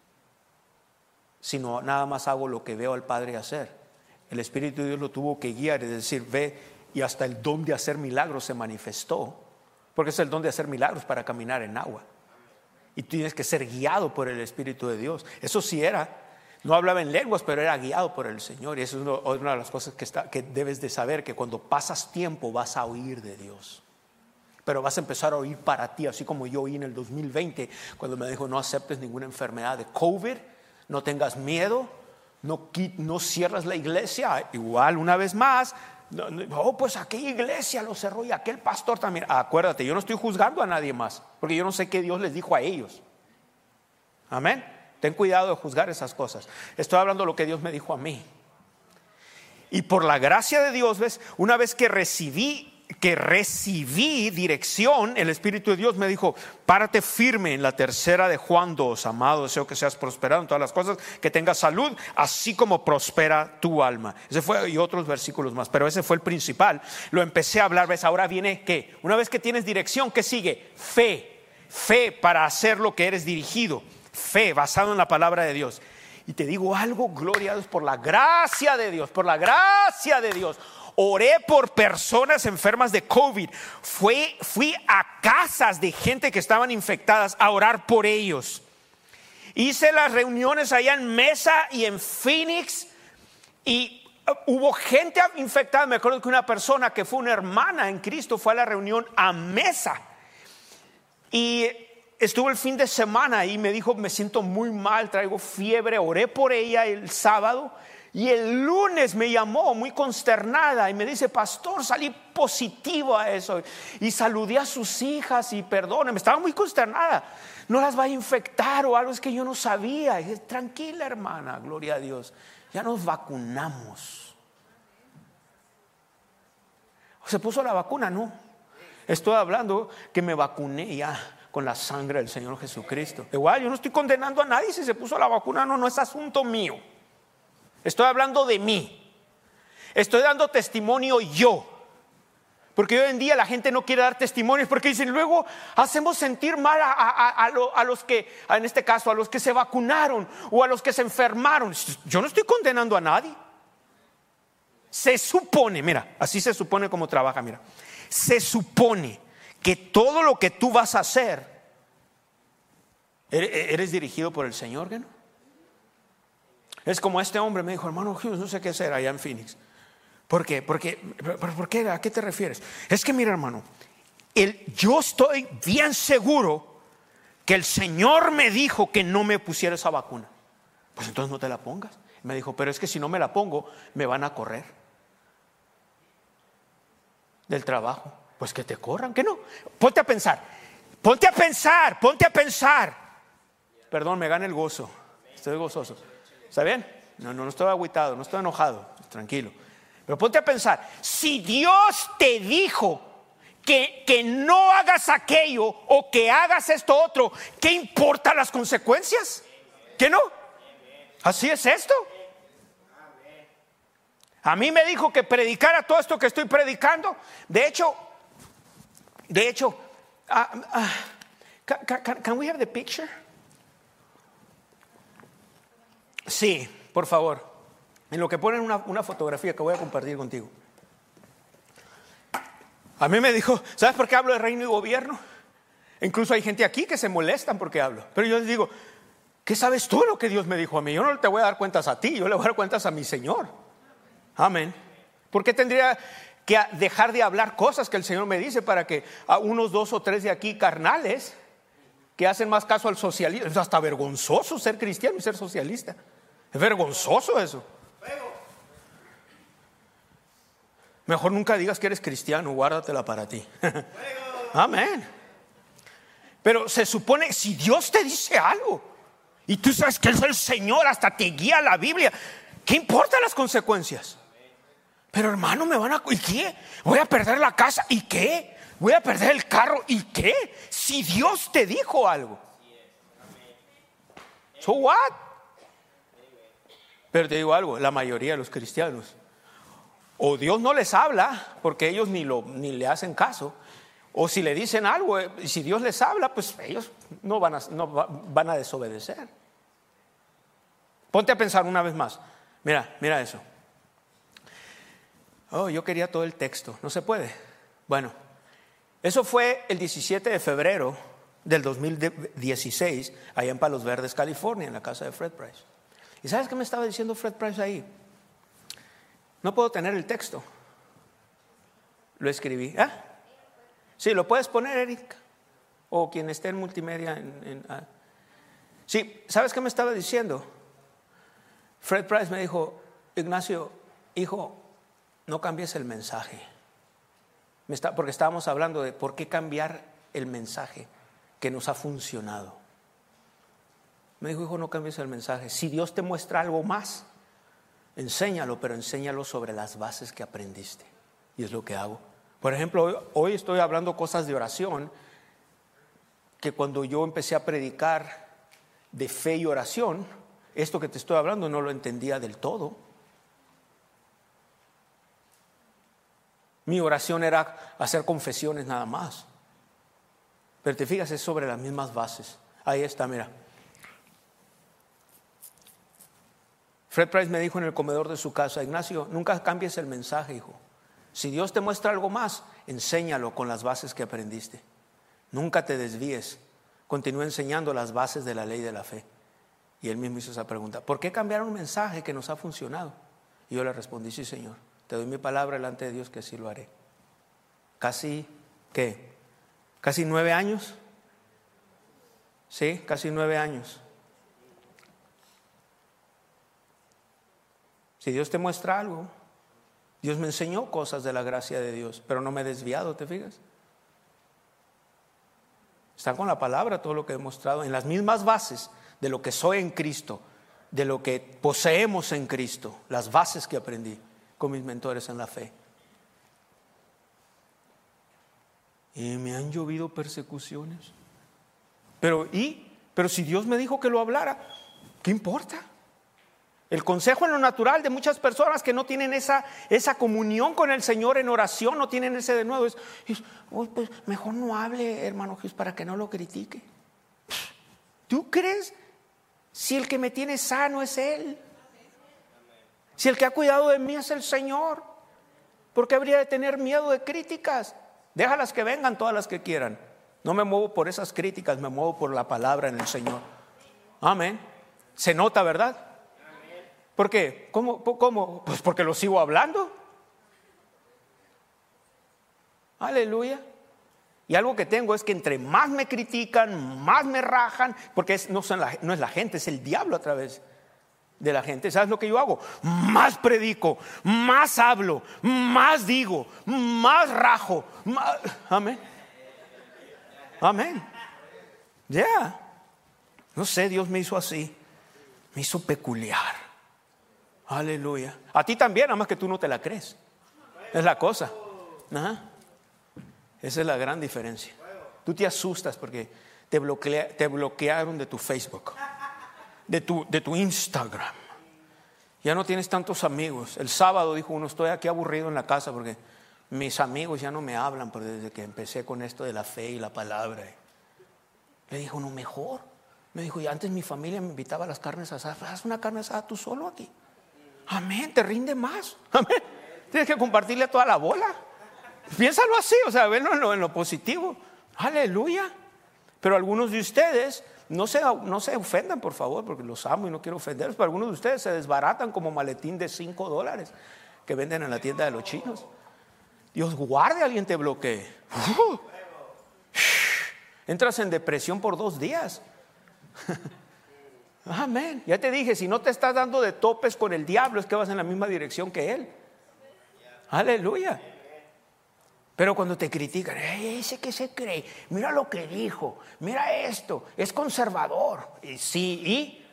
sino nada más hago lo que veo al Padre hacer? El Espíritu de Dios lo tuvo que guiar, es decir, ve, y hasta el don de hacer milagros se manifestó, porque es el don de hacer milagros para caminar en agua. Y tienes que ser guiado por el Espíritu de Dios. Eso sí era, no hablaba en lenguas, pero era guiado por el Señor. Y eso es uno, una de las cosas que, está, que debes de saber, que cuando pasas tiempo vas a oír de Dios. Pero vas a empezar a oír para ti, así como yo oí en el dos mil veinte, cuando me dijo, no aceptes ninguna enfermedad de COVID, no tengas miedo, no, no cierras la iglesia. Igual, una vez más, no, no, oh, pues aquella iglesia lo cerró y aquel pastor también. Acuérdate, yo no estoy juzgando a nadie más, porque yo no sé qué Dios les dijo a ellos. Amén. Ten cuidado de juzgar esas cosas. Estoy hablando de lo que Dios me dijo a mí. Y por la gracia de Dios, ves, una vez que recibí que recibí dirección, el Espíritu de Dios me dijo, párate firme en la tercera de Juan dos, amado, deseo que seas prosperado en todas las cosas, que tengas salud, así como prospera tu alma. Ese fue, y otros versículos más, pero ese fue el principal. Lo empecé a hablar, ves, ahora viene, ¿qué? Una vez que tienes dirección, ¿qué sigue? Fe, fe para hacer lo que eres dirigido, fe basado en la palabra de Dios. Y te digo algo, gloria a Dios, por la gracia de Dios, por la gracia de Dios. Oré por personas enfermas de COVID. Fui, fui a casas de gente que estaban infectadas a orar por ellos. Hice las reuniones allá en Mesa y en Phoenix. Y hubo gente infectada. Me acuerdo que una persona que fue una hermana en Cristo fue a la reunión a Mesa. Y estuvo el fin de semana y me dijo, me siento muy mal, traigo fiebre. Oré por ella el sábado. Y el lunes me llamó muy consternada y me dice: pastor, salí positivo a eso. Y saludé a sus hijas y perdóneme, estaba muy consternada. No las va a infectar o algo, es que yo no sabía. Y dije: tranquila, hermana, gloria a Dios, ya nos vacunamos. ¿Se puso la vacuna? No. Estoy hablando que me vacuné ya con la sangre del Señor Jesucristo. Igual, yo no estoy condenando a nadie si se puso la vacuna. No, no es asunto mío. Estoy hablando de mí. Estoy dando testimonio yo. Porque hoy en día la gente no quiere dar testimonios porque dicen: luego hacemos sentir mal a, a, a, lo, a los que, en este caso, a los que se vacunaron o a los que se enfermaron. Yo no estoy condenando a nadie. Se supone, mira, así se supone como trabaja, mira. Se supone que todo lo que tú vas a hacer, eres dirigido por el Señor, ¿qué no? Es como este hombre me dijo: hermano Hughes, no sé qué hacer allá en Phoenix. ¿Por qué? Porque, ¿por qué? ¿A qué te refieres? Es que mira, hermano, el, yo estoy bien seguro que el Señor me dijo que no me pusiera esa vacuna. Pues entonces no te la pongas. Me dijo: pero es que si no me la pongo me van a correr del trabajo. Pues que te corran, que no. Ponte a pensar, ponte a pensar, ponte a pensar. Perdón, me gana el gozo. Estoy gozoso. ¿Está bien? No, no, no estoy agüitado, no estoy enojado. Tranquilo. Pero ponte a pensar, si Dios te dijo que, que no hagas aquello o que hagas esto otro, ¿qué importan las consecuencias? ¿Qué no? Así es esto. A mí me dijo que predicara todo esto que estoy predicando. De hecho, de hecho, uh, uh, can, can, can we have the picture? Sí, por favor. En lo que ponen una, una fotografía que voy a compartir contigo. A mí me dijo: ¿sabes por qué hablo de reino y gobierno? Incluso hay gente aquí que se molestan porque hablo. Pero yo les digo: ¿qué sabes tú de lo que Dios me dijo a mí? Yo no te voy a dar cuentas a ti, yo le voy a dar cuentas a mi Señor. Amén. ¿Por qué tendría que dejar de hablar cosas que el Señor me dice para que a unos dos o tres de aquí carnales que hacen más caso al socialismo? Es hasta vergonzoso ser cristiano y ser socialista. Es vergonzoso eso. Mejor nunca digas que eres cristiano, guárdatela para ti. Amén. Pero se supone, si Dios te dice algo y tú sabes que es el Señor, hasta te guía la Biblia, ¿qué importan las consecuencias? Pero hermano, me van a... ¿y qué? Voy a perder la casa, ¿y qué? Voy a perder el carro, ¿y qué? Si Dios te dijo algo. So what? Pero te digo algo, la mayoría de los cristianos, o Dios no les habla porque ellos ni, lo, ni le hacen caso, o si le dicen algo, y si Dios les habla, pues ellos no van a, no van a desobedecer. Ponte a pensar una vez más. Mira, mira eso. Oh, yo quería todo el texto. No se puede. Bueno, eso fue el diecisiete de febrero del dos mil dieciséis, allá en Palos Verdes, California, en la casa de Fred Price. ¿Y sabes qué me estaba diciendo Fred Price ahí? No puedo tener el texto. Lo escribí. ¿Ah? Sí, lo puedes poner, Eric. O quien esté en multimedia. En, en, ah. Sí, ¿sabes qué me estaba diciendo? Fred Price me dijo: Ignacio, hijo, no cambies el mensaje. Me está, porque estábamos hablando de por qué cambiar el mensaje que nos ha funcionado. Me dijo: hijo, no cambies el mensaje. Si Dios te muestra algo más, enséñalo, pero enséñalo sobre las bases que aprendiste. Y es lo que hago. Por ejemplo, hoy, hoy estoy hablando cosas de oración que cuando yo empecé a predicar de fe y oración, esto que te estoy hablando no lo entendía del todo. Mi oración era hacer confesiones nada más. Pero te fijas, es sobre las mismas bases. Ahí está, mira. Fred Price me dijo en el comedor de su casa: Ignacio, nunca cambies el mensaje, hijo. Si Dios te muestra algo más, enséñalo con las bases que aprendiste. Nunca te desvíes. Continúa enseñando las bases de la ley de la fe. Y él mismo hizo esa pregunta: ¿por qué cambiar un mensaje que nos ha funcionado? Y yo le respondí: sí, Señor, te doy mi palabra delante de Dios que así lo haré. Casi, ¿qué? ¿Casi nueve años? Sí, casi nueve años. Si Dios te muestra algo, Dios me enseñó cosas de la gracia de Dios, pero no me he desviado, ¿te fijas? Está con la palabra todo lo que he mostrado, en las mismas bases de lo que soy en Cristo, de lo que poseemos en Cristo, las bases que aprendí con mis mentores en la fe. Y me han llovido persecuciones. Pero, ¿y? Pero si Dios me dijo que lo hablara, ¿qué importa? El consejo en lo natural de muchas personas que no tienen esa, esa comunión con el Señor en oración, no tienen ese de nuevo, es, es oh, pues mejor no hable, hermano Jesús, para que no lo critique. ¿Tú crees? Si el que me tiene sano es Él, si el que ha cuidado de mí es el Señor, ¿por qué habría de tener miedo de críticas? Déjalas que vengan, todas las que quieran. No me muevo por esas críticas, me muevo por la palabra en el Señor. Amén. Se nota, ¿verdad? ¿Por qué? ¿Cómo? ¿Cómo? Pues porque lo sigo hablando. Aleluya. Y algo que tengo es que entre más me critican, más me rajan, porque es, no, son la, no es la gente, es el diablo a través de la gente. ¿Sabes lo que yo hago? Más predico, más hablo, más digo, más rajo. Más... Amén. Amén. Ya. Yeah. No sé, Dios me hizo así. Me hizo peculiar. Aleluya. A ti también, nada más que tú no te la crees. Es la cosa. Ajá. Esa es la gran diferencia. Tú te asustas porque te, bloquea, te bloquearon de tu Facebook, de tu, de tu Instagram. Ya no tienes tantos amigos. El sábado dijo uno, estoy aquí aburrido en la casa porque mis amigos ya no me hablan, pero desde que empecé con esto de la fe y la palabra. Le dijo uno, mejor. Me dijo, y antes mi familia me invitaba a las carnes asadas. Haz una carne asada tú solo aquí. Amén, te rinde más. Amén. Tienes que compartirle a toda la bola. Piénsalo así, o sea, verlo en lo, en lo positivo. Aleluya. Pero algunos de ustedes no se, no se ofendan, por favor, porque los amo y no quiero ofenderlos. Pero algunos de ustedes se desbaratan como maletín de cinco dólares que venden en la tienda de los chinos. Dios guarde, alguien te bloquee. Uh, entras en depresión por dos días. Amén. Ya te dije, si no te estás dando de topes con el diablo, es que vas en la misma dirección que él. Aleluya. Pero cuando te critican, ese que se cree, mira lo que dijo, mira esto, es conservador. Y sí, y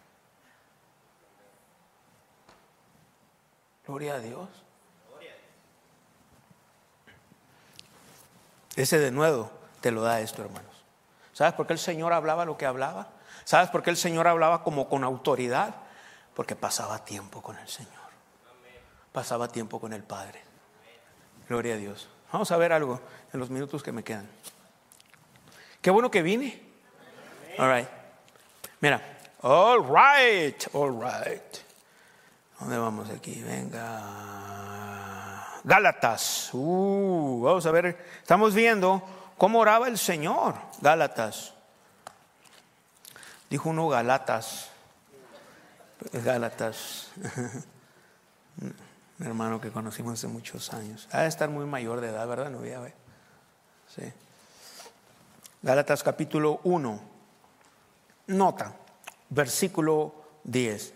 gloria a Dios. Ese de nuevo te lo da esto, hermanos. ¿Sabes por qué el Señor hablaba lo que hablaba? ¿Sabes por qué el Señor hablaba como con autoridad? Porque pasaba tiempo con el Señor. Pasaba tiempo con el Padre. Gloria a Dios. Vamos a ver algo en los minutos que me quedan. Qué bueno que vine. All right. Mira. All right. All right. ¿Dónde vamos aquí? Venga. Gálatas. Uh, vamos a ver. Estamos viendo cómo oraba el Señor. Gálatas. Dijo uno Galatas. Gálatas. Mi hermano que conocimos hace muchos años. Ha de estar muy mayor de edad, ¿verdad? No voy a ver. Sí. Gálatas capítulo uno. Nota, versículo diez.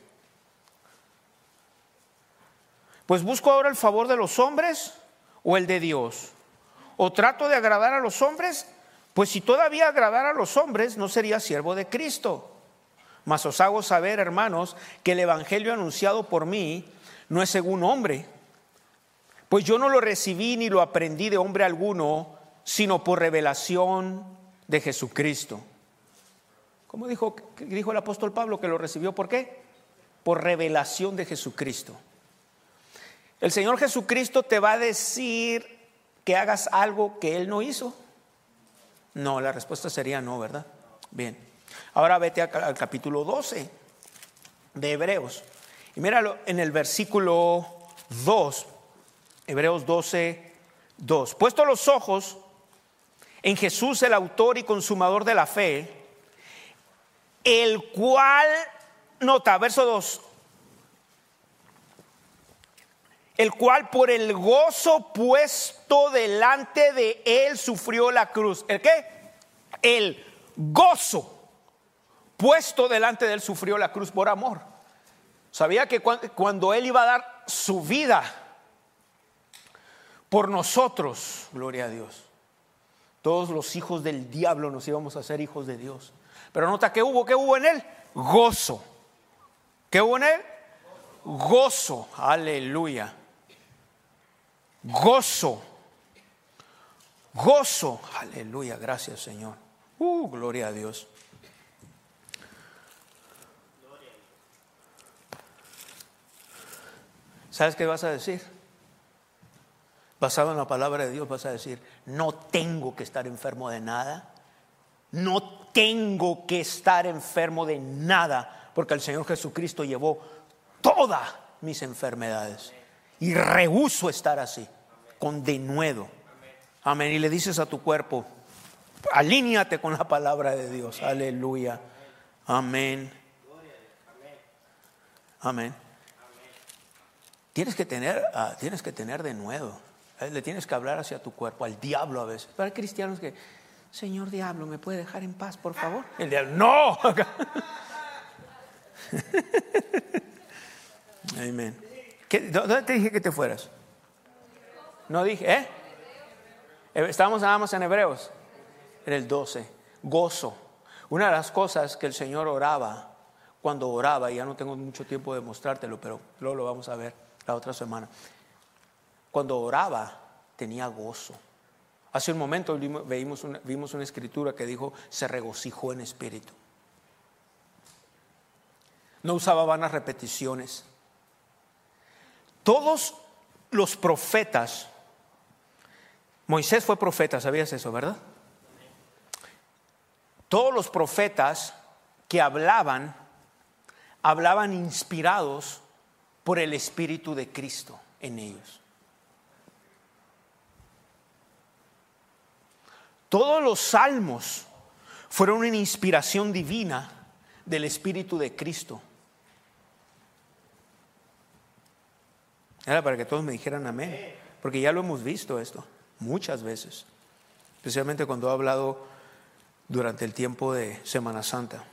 Pues busco ahora el favor de los hombres o el de Dios. O trato de agradar a los hombres, pues si todavía agradara a los hombres, no sería siervo de Cristo. Mas os hago saber, hermanos, que el evangelio anunciado por mí no es según hombre, pues yo no lo recibí ni lo aprendí de hombre alguno, sino por revelación de Jesucristo. ¿Cómo dijo, dijo el apóstol Pablo que lo recibió? ¿Por qué? Por revelación de Jesucristo. El Señor Jesucristo te va a decir que hagas algo que Él no hizo. No, la respuesta sería no, ¿verdad? Bien. Ahora vete al capítulo doce de Hebreos. Y míralo en el versículo dos, Hebreos doce, dos. Puesto los ojos en Jesús, el autor y consumador de la fe, el cual, nota, verso dos, el cual por el gozo puesto delante de él sufrió la cruz. ¿El qué? El gozo puesto delante de él sufrió la cruz por amor. Sabía que cuando Él iba a dar su vida por nosotros, gloria a Dios, todos los hijos del diablo nos íbamos a hacer hijos de Dios. Pero nota que hubo, ¿qué hubo en Él? Gozo. ¿Qué hubo en Él? Gozo. Aleluya. Gozo. Gozo. Aleluya. Gracias, Señor. Uh, gloria a Dios. ¿Sabes qué vas a decir? Basado en la palabra de Dios vas a decir: no tengo que estar enfermo de nada. No tengo que estar enfermo de nada, porque el Señor Jesucristo llevó todas mis enfermedades. Y rehúso estar así, con denuedo. Amén. Y le dices a tu cuerpo: alíñate con la palabra de Dios. Aleluya. Amén. Amén. Tienes que tener, uh, tienes que tener denuedo. Eh, le tienes que hablar hacia tu cuerpo, al diablo a veces. Pero hay cristianos que: Señor diablo, ¿me puede dejar en paz, por favor? El diablo: no. Amén. ¿Dónde te dije que te fueras? No dije, ¿eh? Estábamos nada más en Hebreos. En el doce. Gozo. Una de las cosas que el Señor oraba cuando oraba, y ya no tengo mucho tiempo de mostrártelo, pero luego lo vamos a ver la otra semana. Cuando oraba, tenía gozo. Hace un momento vimos una, vimos una escritura que dijo: se regocijó en espíritu. No usaba vanas repeticiones. Todos los profetas, Moisés fue profeta, ¿sabías eso, verdad? Todos los profetas que hablaban, hablaban inspirados por el Espíritu de Cristo en ellos. Todos los salmos fueron una inspiración divina del Espíritu de Cristo. Era para que todos me dijeran amén, porque ya lo hemos visto esto muchas veces, especialmente cuando he hablado durante el tiempo de Semana Santa.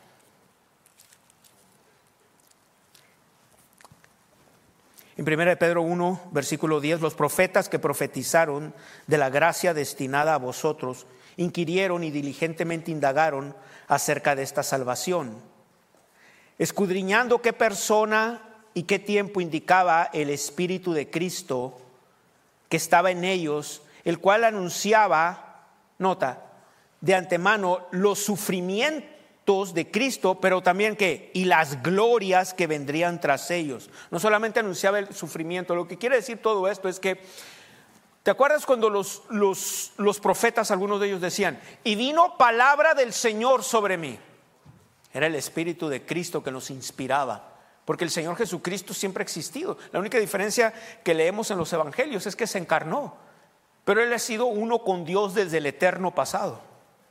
En primera de Pedro uno, versículo diez, los profetas que profetizaron de la gracia destinada a vosotros inquirieron y diligentemente indagaron acerca de esta salvación, escudriñando qué persona y qué tiempo indicaba el Espíritu de Cristo que estaba en ellos, el cual anunciaba, nota, de antemano los sufrimientos de Cristo, pero también que y las glorias que vendrían tras ellos. No solamente anunciaba el sufrimiento. Lo que quiere decir todo esto es que, ¿te acuerdas cuando los, los, los profetas, algunos de ellos decían: y vino palabra del Señor sobre mí? Era el Espíritu de Cristo que nos inspiraba, porque el Señor Jesucristo siempre ha existido. La única diferencia que leemos en los evangelios es que se encarnó, pero Él ha sido uno con Dios desde el eterno pasado.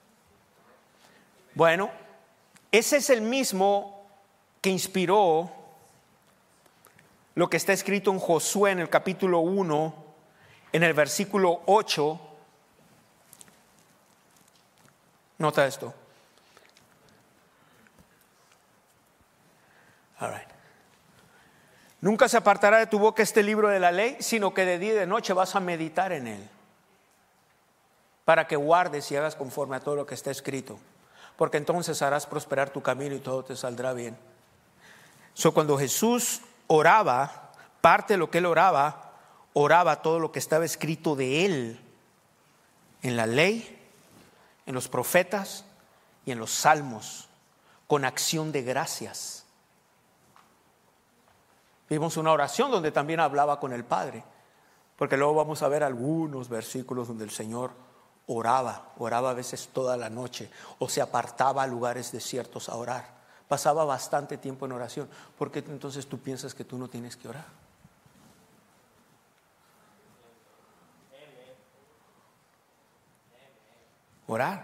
Bueno, ese es el mismo que inspiró lo que está escrito en Josué en el capítulo uno, en el versículo ocho. Nota esto. All right. Nunca se apartará de tu boca este libro de la ley, sino que de día y de noche vas a meditar en él, para que guardes y hagas conforme a todo lo que está escrito, porque entonces harás prosperar tu camino y todo te saldrá bien. So, cuando Jesús oraba, parte de lo que él oraba, oraba todo lo que estaba escrito de él en la ley, en los profetas y en los salmos, con acción de gracias. Vimos una oración donde también hablaba con el Padre, porque luego vamos a ver algunos versículos donde el Señor oraba, oraba a veces toda la noche, o se apartaba a lugares desiertos a orar. Pasaba bastante tiempo en oración. ¿Por qué entonces tú piensas que tú no tienes que orar? Orar.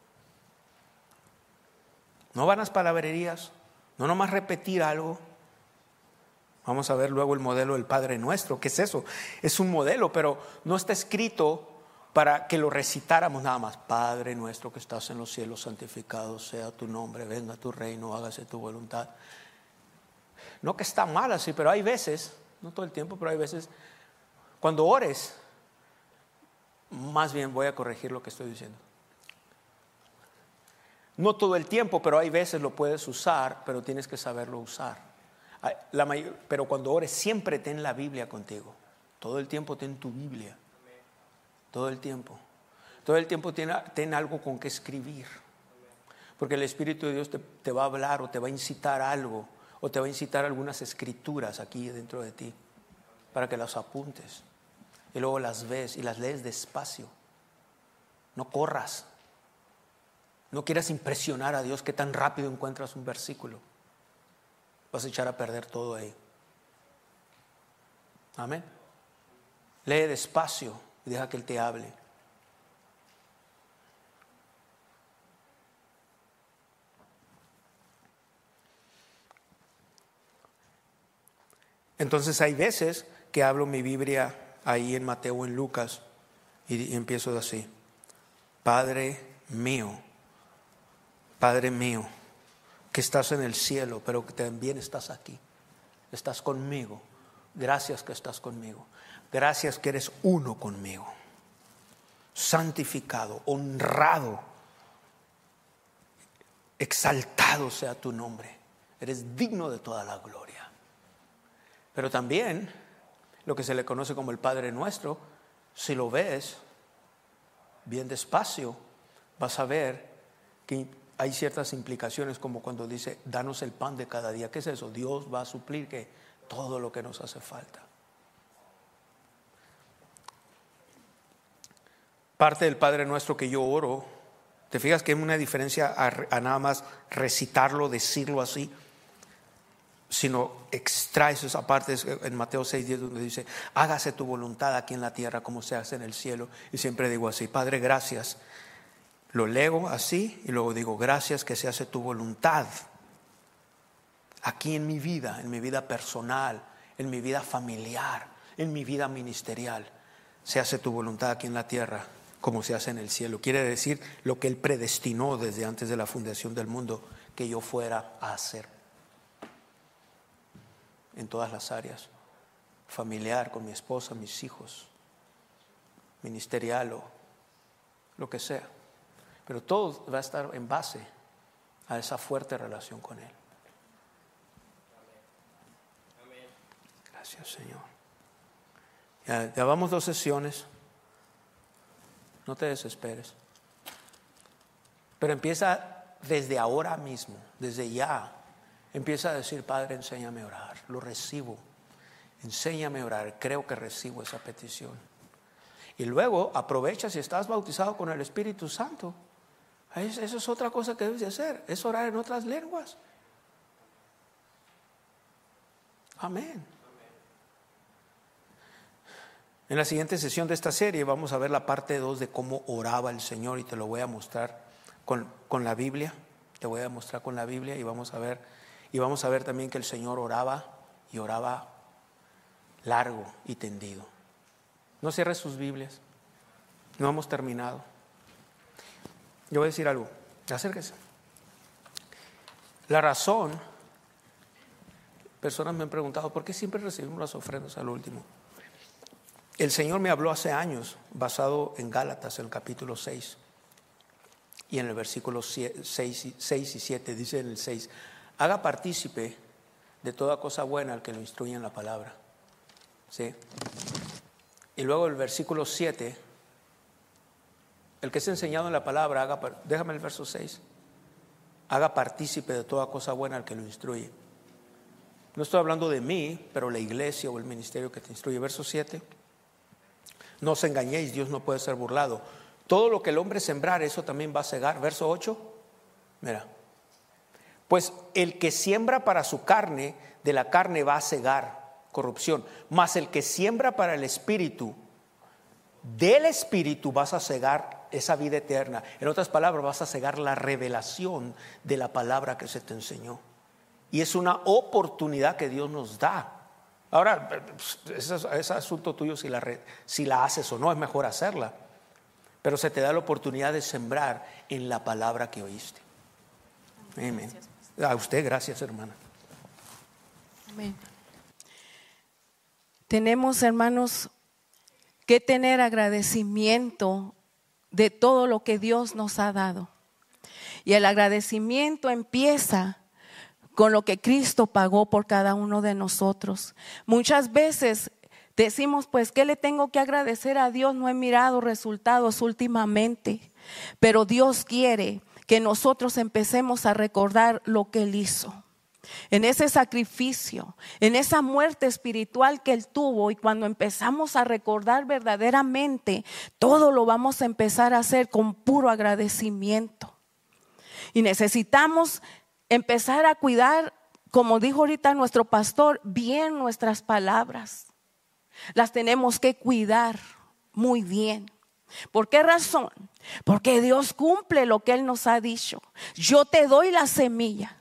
No vanas palabrerías, no nomás repetir algo. Vamos a ver luego el modelo del Padre Nuestro. ¿Qué es eso? Es un modelo, pero no está escrito para que lo recitáramos nada más. Padre nuestro que estás en los cielos, santificado sea tu nombre, venga tu reino, hágase tu voluntad. no que está mal así, pero hay veces, no todo el tiempo, pero hay veces, cuando ores, más bien voy a corregir lo que estoy diciendo. No todo el tiempo, pero hay veces lo puedes usar, pero tienes que saberlo usar. La mayor, pero cuando ores, siempre ten la Biblia contigo. Todo el tiempo ten tu Biblia. Todo el tiempo. Todo el tiempo ten, ten algo con que escribir. Porque el Espíritu de Dios te, te va a hablar o te va a incitar algo, o te va a incitar algunas escrituras aquí dentro de ti, para que las apuntes. Y luego las ves y las lees despacio. No corras. No quieras impresionar a Dios que tan rápido encuentras un versículo. Vas a echar a perder todo ahí. Amén. Lee despacio y deja que Él te hable. Entonces hay veces que hablo mi Biblia ahí en Mateo o en Lucas y, y empiezo así. Padre mío, Padre mío, que estás en el cielo, pero que también estás aquí. Estás conmigo. Gracias que estás conmigo. Gracias que eres uno conmigo. Santificado, honrado, exaltado sea tu nombre. Eres digno de toda la gloria. Pero también lo que se le conoce como el Padre Nuestro, si lo ves bien despacio, vas a ver que hay ciertas implicaciones, como cuando dice, danos el pan de cada día. ¿Qué es eso? Dios va a suplir que todo lo que nos hace falta. Parte del Padre Nuestro que yo oro, ¿te fijas que hay una diferencia a, a nada más recitarlo, decirlo así? Sino extraes esa parte en Mateo seis diez, donde dice, hágase tu voluntad aquí en la tierra como se hace en el cielo. Y siempre digo así, Padre, gracias. Lo leo así y luego digo, gracias que se hace tu voluntad aquí en mi vida, en mi vida personal, en mi vida familiar, en mi vida ministerial. Se hace tu voluntad aquí en la tierra como se hace en el cielo. Quiere decir lo que Él predestinó desde antes de la fundación del mundo que yo fuera a hacer. En todas las áreas, familiar, con mi esposa, mis hijos, ministerial o lo que sea. Pero todo va a estar en base a esa fuerte relación con Él. Gracias, Señor. Ya, ya vamos dos sesiones. No te desesperes. Pero empieza desde ahora mismo, desde ya. Empieza a decir, Padre, enséñame a orar. Lo recibo. Enséñame a orar. Creo que recibo esa petición. Y luego aprovecha, si estás bautizado con el Espíritu Santo. Eso es otra cosa que debes de hacer. Es orar en otras lenguas. Amén. En la siguiente sesión de esta serie vamos a ver la parte dos de cómo oraba el Señor. Y te lo voy a mostrar con, con la Biblia. Te voy a mostrar con la Biblia y vamos a ver... Y vamos a ver también que el Señor oraba y oraba largo y tendido. No cierres sus Biblias. No hemos terminado. Yo voy a decir algo. Acérquese. La razón, personas me han preguntado, ¿por qué siempre recibimos las ofrendas al último? El Señor me habló hace años, basado en Gálatas, el capítulo seis. Y en el versículo seis y siete, dice en el seis, haga partícipe de toda cosa buena al que lo instruye en la palabra. ¿Sí? Y luego el versículo siete, el que es enseñado en la palabra, haga, déjame el verso seis, haga partícipe de toda cosa buena al que lo instruye. No estoy hablando de mí, pero la iglesia o el ministerio que te instruye. Verso siete, no os engañéis, Dios no puede ser burlado. Todo lo que el hombre sembrar, eso también va a segar. Verso ocho, mira. Pues el que siembra para su carne, de la carne va a segar corrupción. Mas el que siembra para el Espíritu, del Espíritu vas a segar esa vida eterna. En otras palabras, vas a segar la revelación de la palabra que se te enseñó. Y es una oportunidad que Dios nos da. Ahora, es, es asunto tuyo si la, si la haces o no, es mejor hacerla. Pero se te da la oportunidad de sembrar en la palabra que oíste. Amén. A usted, gracias, hermana. Amén. Tenemos, hermanos, que tener agradecimiento de todo lo que Dios nos ha dado. Y el agradecimiento empieza con lo que Cristo pagó por cada uno de nosotros. Muchas veces decimos, pues, ¿qué le tengo que agradecer a Dios? No he mirado resultados últimamente. Pero Dios quiere que nosotros empecemos a recordar lo que Él hizo. En ese sacrificio, en esa muerte espiritual que Él tuvo, y cuando empezamos a recordar verdaderamente, todo lo vamos a empezar a hacer con puro agradecimiento. Y necesitamos empezar a cuidar, como dijo ahorita nuestro pastor, bien nuestras palabras. Las tenemos que cuidar muy bien. ¿Por qué razón? Porque Dios cumple lo que Él nos ha dicho. Yo te doy la semilla.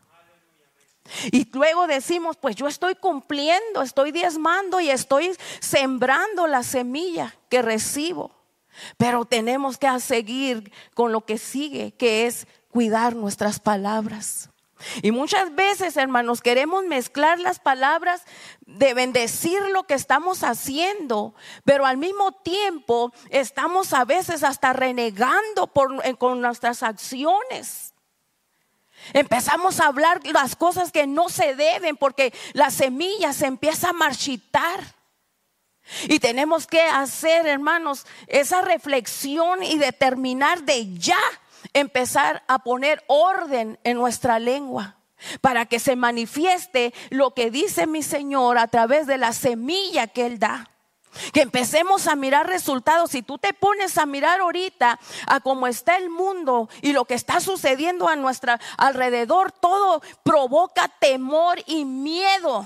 Y luego decimos, pues yo estoy cumpliendo, estoy diezmando y estoy sembrando la semilla que recibo. Pero tenemos que seguir con lo que sigue, que es cuidar nuestras palabras. Y muchas veces, hermanos, queremos mezclar las palabras de bendecir lo que estamos haciendo, pero al mismo tiempo estamos a veces hasta renegando por, con nuestras acciones. Empezamos a hablar las cosas que no se deben porque la semilla se empieza a marchitar. Y tenemos que hacer, hermanos, esa reflexión y determinar de ya empezar a poner orden en nuestra lengua para que se manifieste lo que dice mi Señor a través de la semilla que Él da. Que empecemos a mirar resultados. Si tú te pones a mirar ahorita a cómo está el mundo y lo que está sucediendo a nuestra alrededor, todo provoca temor y miedo.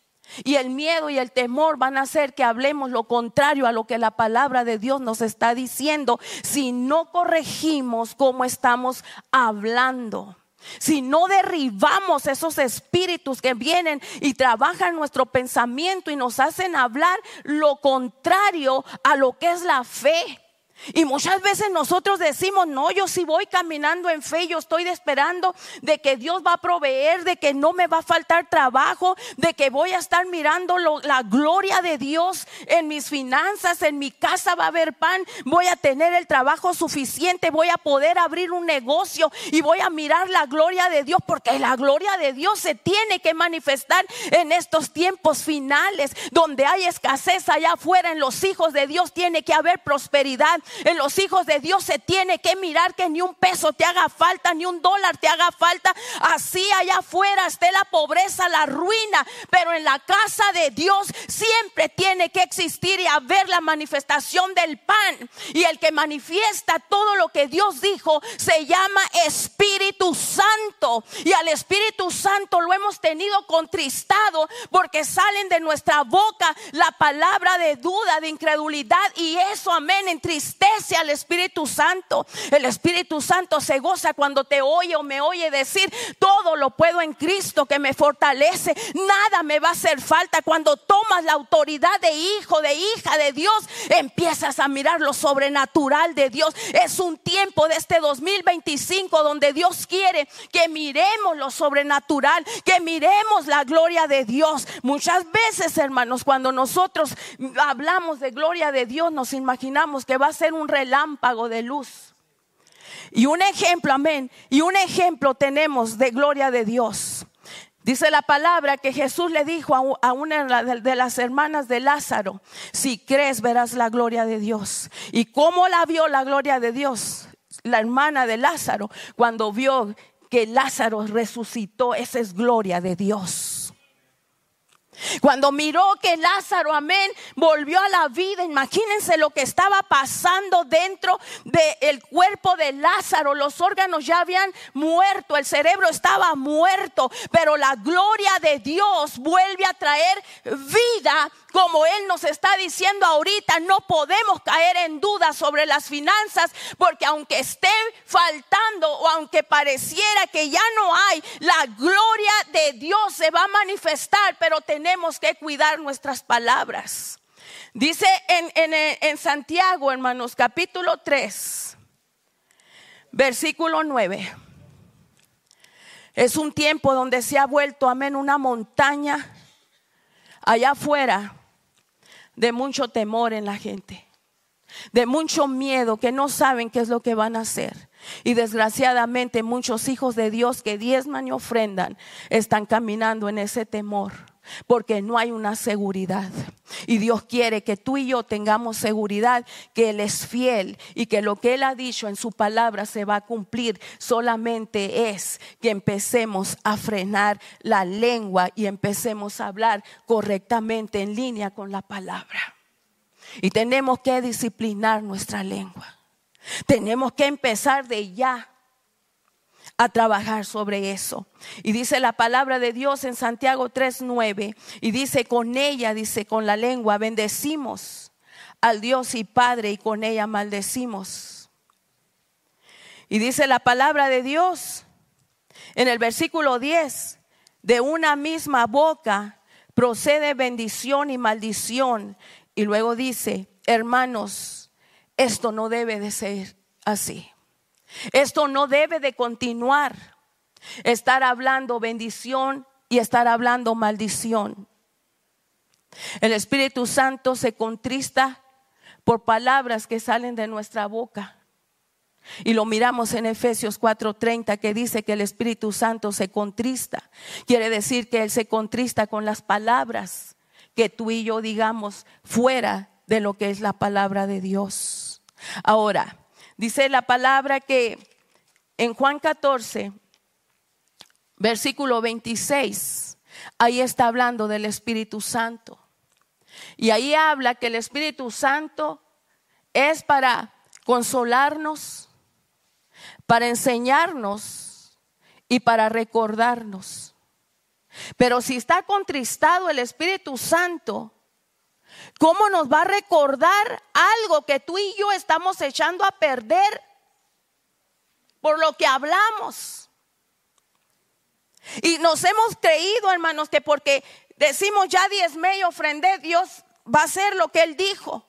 Y el miedo y el temor van a hacer que hablemos lo contrario a lo que la palabra de Dios nos está diciendo, si no corregimos cómo estamos hablando. Si no derribamos esos espíritus que vienen y trabajan nuestro pensamiento y nos hacen hablar lo contrario a lo que es la fe. Y muchas veces nosotros decimos, no, yo sí voy caminando en fe, yo estoy esperando de que Dios va a proveer, de que no me va a faltar trabajo, de que voy a estar mirando lo, la gloria de Dios en mis finanzas, en mi casa va a haber pan, voy a tener el trabajo suficiente, voy a poder abrir un negocio y voy a mirar la gloria de Dios, porque la gloria de Dios se tiene que manifestar en estos tiempos finales, donde hay escasez allá afuera. En los hijos de Dios tiene que haber prosperidad. En los hijos de Dios se tiene que mirar que ni un peso te haga falta, ni un dólar te haga falta. Así allá afuera esté la pobreza, la ruina, pero en la casa de Dios siempre tiene que existir y haber la manifestación del pan. Y el que manifiesta todo lo que Dios dijo se llama Espíritu Santo. Y al Espíritu Santo lo hemos tenido contristado porque salen de nuestra boca la palabra de duda, de incredulidad, y eso, amén, entristece al Espíritu Santo. El Espíritu Santo se goza cuando te oye o me oye decir, todo lo puedo en Cristo que me fortalece, nada me va a hacer falta. Cuando tomas la autoridad de hijo, de hija de Dios, empiezas a mirar lo sobrenatural de Dios. Es un tiempo de este dos mil veinticinco donde Dios quiere que miremos lo sobrenatural, que miremos la gloria de Dios. Muchas veces, hermanos, cuando nosotros hablamos de gloria de Dios, nos imaginamos que va a ser un relámpago de luz. Y un ejemplo, amén, y un ejemplo tenemos de gloria de Dios. Dice la palabra que Jesús le dijo a una de las hermanas de Lázaro, si crees verás la gloria de Dios. ¿Y cómo la vio la gloria de Dios? La hermana de Lázaro, cuando vio que Lázaro resucitó, esa es gloria de Dios. Cuando miró que Lázaro, amén, volvió a la vida, imagínense lo que estaba pasando dentro del cuerpo de Lázaro. Los órganos ya habían muerto, el cerebro estaba muerto, pero la gloria de Dios vuelve a traer vida. Como Él nos está diciendo ahorita, no podemos caer en duda sobre las finanzas, porque aunque esté faltando o aunque pareciera que ya no hay, la gloria de Dios se va a manifestar, pero tenemos que cuidar nuestras palabras. Dice en, en, en Santiago, hermanos, capítulo tres, versículo nueve. Es un tiempo donde se ha vuelto, amén, una montaña allá afuera de mucho temor en la gente, de mucho miedo, que no saben qué es lo que van a hacer. Y desgraciadamente muchos hijos de Dios que diezman y ofrendan están caminando en ese temor, porque no hay una seguridad. Y Dios quiere que tú y yo tengamos seguridad que Él es fiel y que lo que Él ha dicho en su palabra se va a cumplir. Solamente es que empecemos a frenar la lengua y empecemos a hablar correctamente en línea con la palabra. Y tenemos que disciplinar nuestra lengua. Tenemos que empezar de ya a trabajar sobre eso. Y dice la palabra de Dios en Santiago tres nueve, y dice: con ella, dice, con la lengua bendecimos al Dios y Padre, y con ella maldecimos. Y dice la palabra de Dios en el versículo diez: de una misma boca procede bendición y maldición. Y luego dice: hermanos, esto no debe de ser así. Esto no debe de continuar. Estar hablando bendición y estar hablando maldición. El Espíritu Santo se contrista por palabras que salen de nuestra boca. Y lo miramos en Efesios cuatro treinta, que dice que el Espíritu Santo se contrista. Quiere decir que Él se contrista con las palabras que tú y yo digamos fuera de lo que es la palabra de Dios. Ahora, dice la palabra que en Juan catorce, versículo veintiséis, ahí está hablando del Espíritu Santo. Y ahí habla que el Espíritu Santo es para consolarnos, para enseñarnos y para recordarnos. Pero si está contristado el Espíritu Santo, ¿cómo nos va a recordar algo que tú y yo estamos echando a perder por lo que hablamos? Y nos hemos creído, hermanos, que porque decimos ya diezmé y ofrendé, Dios va a hacer lo que Él dijo.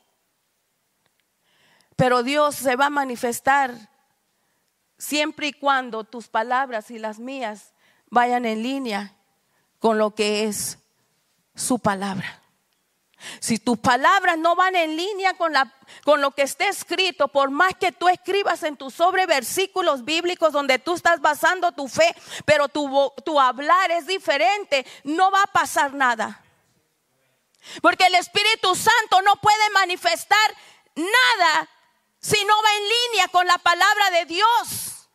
Pero Dios se va a manifestar siempre y cuando tus palabras y las mías vayan en línea con lo que es su palabra. Si tus palabras no van en línea con, la, con lo que esté escrito, por más que tú escribas en tus sobre versículos bíblicos donde tú estás basando tu fe, pero tu, tu hablar es diferente, no va a pasar nada. Porque el Espíritu Santo no puede manifestar nada si no va en línea con la palabra de Dios.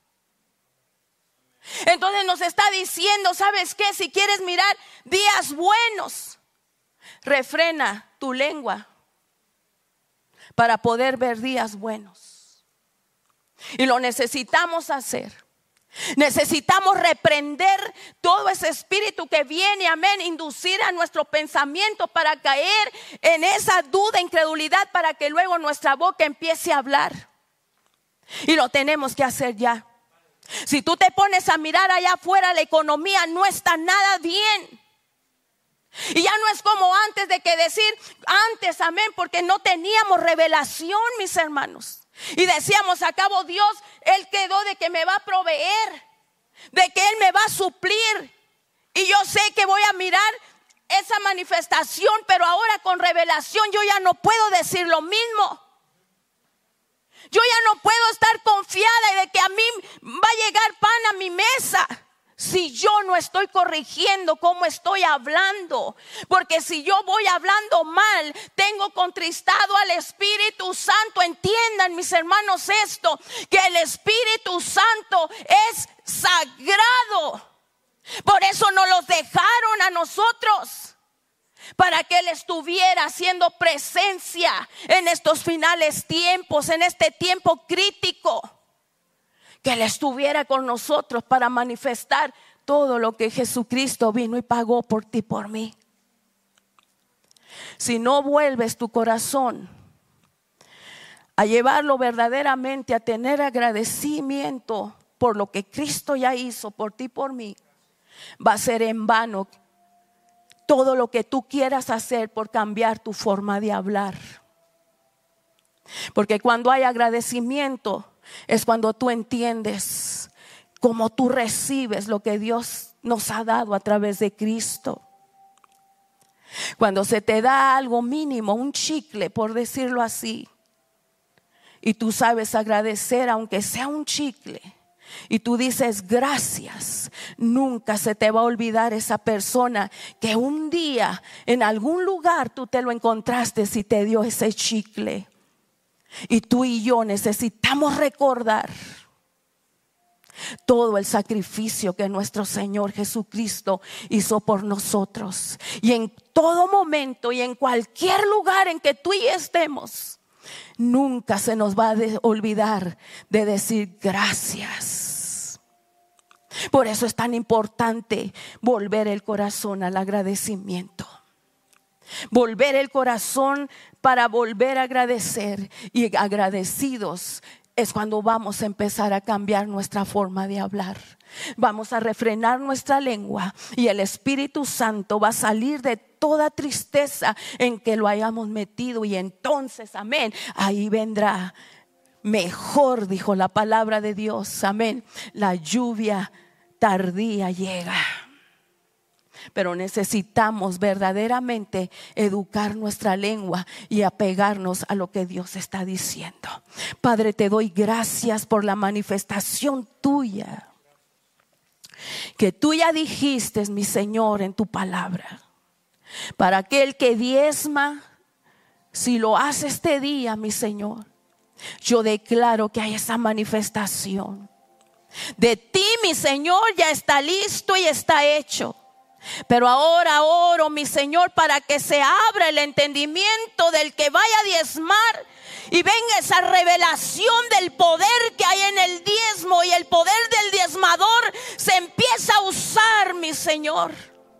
Entonces nos está diciendo, ¿sabes qué? Si quieres mirar días buenos, refrena tu lengua para poder ver días buenos. Y lo necesitamos hacer. Necesitamos reprender todo ese espíritu que viene, amén, inducir a nuestro pensamiento para caer en esa duda, incredulidad, para que luego nuestra boca empiece a hablar. Y lo tenemos que hacer ya. Si tú te pones a mirar allá afuera, la economía no está nada bien. Y ya no es como antes, de que decir antes, amén, porque no teníamos revelación, mis hermanos. Y decíamos, acabo Dios, Él quedó de que me va a proveer, de que Él me va a suplir. Y yo sé que voy a mirar esa manifestación, pero ahora con revelación yo ya no puedo decir lo mismo. Yo ya no puedo estar confiada de que a mí va a llegar pan a mi mesa si yo no estoy corrigiendo cómo estoy hablando. Porque si yo voy hablando mal, tengo contristado al Espíritu Santo. Entiendan, mis hermanos, esto, que el Espíritu Santo es sagrado. Por eso nos los dejaron a nosotros, para que Él estuviera haciendo presencia en estos finales tiempos, en este tiempo crítico. Que Él estuviera con nosotros para manifestar todo lo que Jesucristo vino y pagó por ti y por mí. Si no vuelves tu corazón a llevarlo verdaderamente, a tener agradecimiento por lo que Cristo ya hizo por ti y por mí, va a ser en vano todo lo que tú quieras hacer por cambiar tu forma de hablar. Porque cuando hay agradecimiento es cuando tú entiendes cómo tú recibes lo que Dios nos ha dado a través de Cristo. Cuando se te da algo mínimo, un chicle, por decirlo así, y tú sabes agradecer aunque sea un chicle, y tú dices gracias, nunca se te va a olvidar esa persona que un día en algún lugar tú te lo encontraste y te dio ese chicle. Y tú y yo necesitamos recordar todo el sacrificio que nuestro Señor Jesucristo hizo por nosotros. Y en todo momento y en cualquier lugar en que tú y yo estemos, nunca se nos va a de olvidar de decir gracias. Por eso es tan importante volver el corazón al agradecimiento. Volver el corazón para volver a agradecer. Y agradecidos es cuando vamos a empezar a cambiar nuestra forma de hablar. Vamos a refrenar nuestra lengua y el Espíritu Santo va a salir de toda tristeza en que lo hayamos metido, y entonces, amén, ahí vendrá mejor, dijo la palabra de Dios, amén. La lluvia tardía llega. Pero necesitamos verdaderamente educar nuestra lengua y apegarnos a lo que Dios está diciendo. Padre, te doy gracias por la manifestación tuya, que tú ya dijiste, mi Señor, en tu palabra. Para aquel que diezma, si lo hace este día, mi Señor, yo declaro que hay esa manifestación de ti, mi Señor, ya está listo y está hecho. Pero ahora oro, mi Señor, para que se abra el entendimiento del que vaya a diezmar y venga esa revelación del poder que hay en el diezmo, y el poder del diezmador se empieza a usar, mi Señor.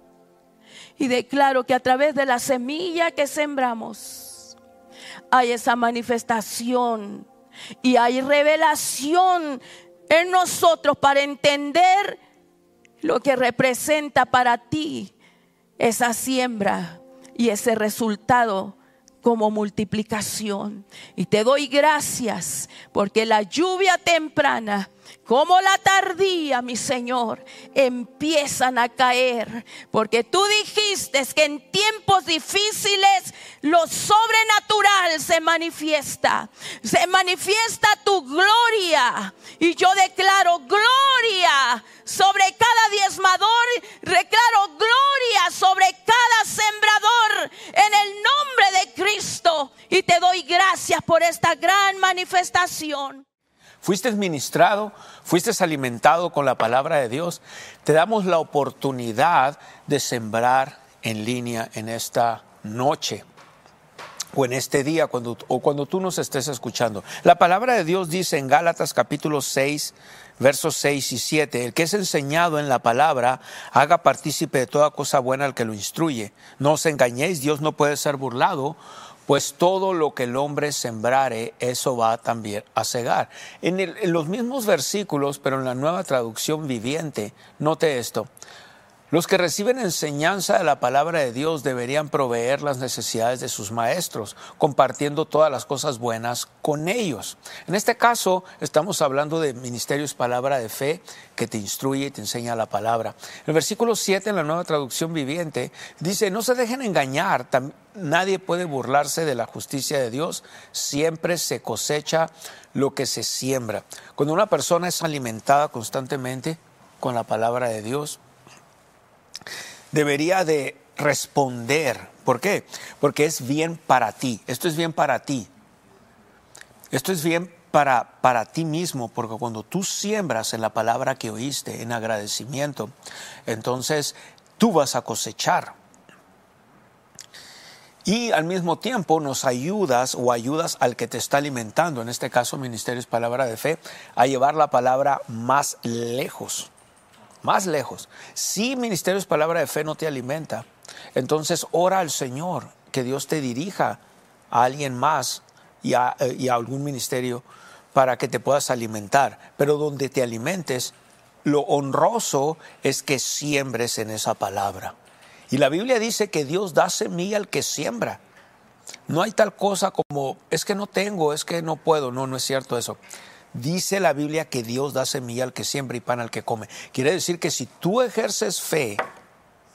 Y declaro que a través de la semilla que sembramos hay esa manifestación y hay revelación en nosotros para entender lo que representa para ti esa siembra y ese resultado como multiplicación. Y te doy gracias porque la lluvia temprana como la tardía, mi Señor, empiezan a caer, porque tú dijiste que en tiempos difíciles lo sobrenatural se manifiesta, se manifiesta tu gloria. Y yo declaro gloria sobre cada diezmador, declaro gloria sobre cada sembrador en el nombre de Cristo, y te doy gracias por esta gran manifestación. Fuiste ministrado, fuiste alimentado con la palabra de Dios. Te damos la oportunidad de sembrar en línea en esta noche o en este día, cuando, o cuando tú nos estés escuchando. La palabra de Dios dice en Gálatas capítulo seis, versos seis y siete, el que es enseñado en la palabra, haga partícipe de toda cosa buena al que lo instruye. No os engañéis, Dios no puede ser burlado, pues todo lo que el hombre sembrare, eso va también a segar. En, el, en los mismos versículos, pero en la Nueva Traducción Viviente, note esto: los que reciben enseñanza de la palabra de Dios deberían proveer las necesidades de sus maestros, compartiendo todas las cosas buenas con ellos. En este caso, estamos hablando de ministerios palabra de fe, que te instruye y te enseña la palabra. El versículo siete en la Nueva Traducción Viviente dice: no se dejen engañar, nadie puede burlarse de la justicia de Dios, siempre se cosecha lo que se siembra. Cuando una persona es alimentada constantemente con la palabra de Dios, debería de responder. ¿Por qué? Porque es bien para ti. Esto es bien para ti. Esto es bien para, para ti mismo, porque cuando tú siembras en la palabra que oíste, en agradecimiento, entonces tú vas a cosechar. Y al mismo tiempo nos ayudas o ayudas al que te está alimentando, en este caso Ministerios Palabra de Fe, a llevar la palabra más lejos. Más lejos. Si Ministerios Palabra de Fe no te alimenta, entonces ora al Señor que Dios te dirija a alguien más y a, y a algún ministerio para que te puedas alimentar. Pero donde te alimentes, lo honroso es que siembres en esa palabra. Y la Biblia dice que Dios da semilla al que siembra. No hay tal cosa como, es que no tengo, es que no puedo. No, no es cierto eso. Dice la Biblia que Dios da semilla al que siembra y pan al que come. Quiere decir que si tú ejerces fe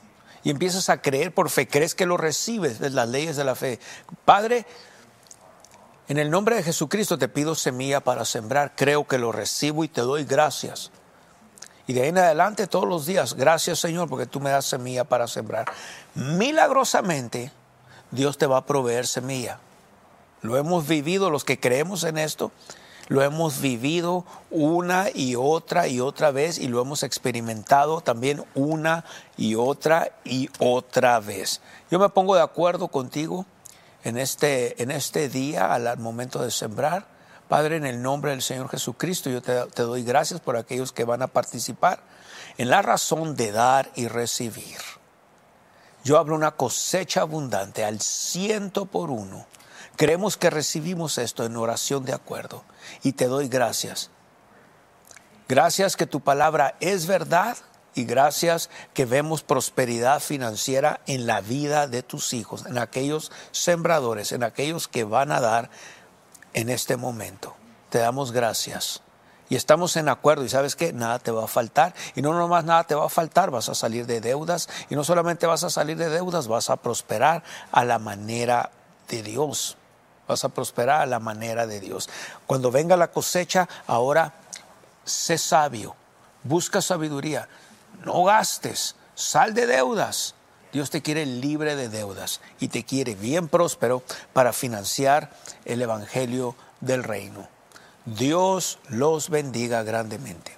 y empiezas a creer por fe, crees que lo recibes, de las leyes de la fe. Padre, en el nombre de Jesucristo te pido semilla para sembrar, creo que lo recibo y te doy gracias. Y de ahí en adelante todos los días, gracias Señor, porque tú me das semilla para sembrar. Milagrosamente, Dios te va a proveer semilla. Lo hemos vivido, los que creemos en esto, lo hemos vivido una y otra y otra vez y lo hemos experimentado también una y otra y otra vez. Yo me pongo de acuerdo contigo en este, en este día, al momento de sembrar. Padre, en el nombre del Señor Jesucristo, yo te, te doy gracias por aquellos que van a participar en la razón de dar y recibir. Yo hablo una cosecha abundante al ciento por uno. Creemos que recibimos esto en oración de acuerdo y te doy gracias. Gracias que tu palabra es verdad y gracias que vemos prosperidad financiera en la vida de tus hijos, en aquellos sembradores, en aquellos que van a dar en este momento. Te damos gracias y estamos en acuerdo y sabes que nada te va a faltar y no nomás nada te va a faltar, vas a salir de deudas y no solamente vas a salir de deudas, vas a prosperar a la manera de Dios. Vas a prosperar a la manera de Dios. Cuando venga la cosecha, ahora sé sabio, busca sabiduría, no gastes, sal de deudas. Dios te quiere libre de deudas y te quiere bien próspero para financiar el evangelio del reino. Dios los bendiga grandemente.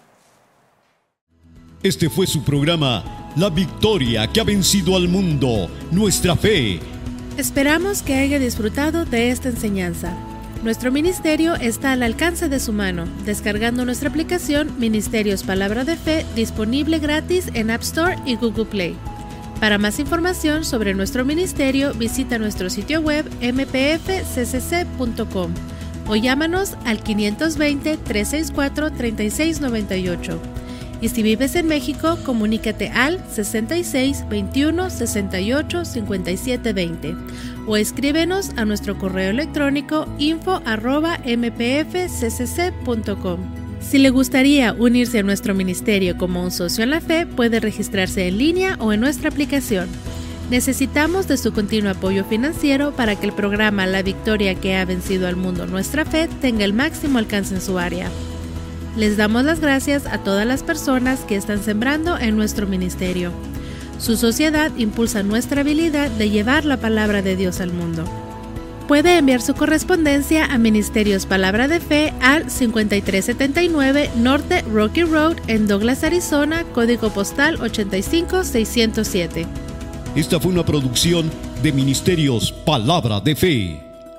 Este fue su programa, La Victoria que ha vencido al mundo, nuestra fe. Esperamos que haya disfrutado de esta enseñanza. Nuestro ministerio está al alcance de su mano, descargando nuestra aplicación Ministerios Palabra de Fe, disponible gratis en App Store y Google Play. Para más información sobre nuestro ministerio, visita nuestro sitio web eme pe efe ce ce ce punto com o llámanos al quinientos veinte, trescientos sesenta y cuatro, treinta y seis noventa y ocho. Y si vives en México, comunícate al sesenta y seis, veintiuno, sesenta y ocho, cincuenta y siete veinte o escríbenos a nuestro correo electrónico info arroba eme pe efe ce ce ce punto com. Si le gustaría unirse a nuestro ministerio como un socio en la fe, puede registrarse en línea o en nuestra aplicación. Necesitamos de su continuo apoyo financiero para que el programa La Victoria que ha vencido al mundo, nuestra fe, tenga el máximo alcance en su área. Les damos las gracias a todas las personas que están sembrando en nuestro ministerio. Su sociedad impulsa nuestra habilidad de llevar la palabra de Dios al mundo. Puede enviar su correspondencia a Ministerios Palabra de Fe al cincuenta y tres setenta y nueve Norte Rocky Road en Douglas, Arizona, código postal ochenta y cinco seiscientos siete. Esta fue una producción de Ministerios Palabra de Fe.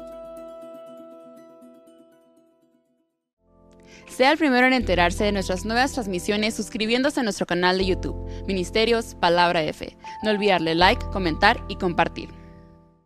Sea el primero en enterarse de nuestras nuevas transmisiones suscribiéndose a nuestro canal de YouTube, Ministerios Palabra de Fe. No olvidarle like, comentar y compartir.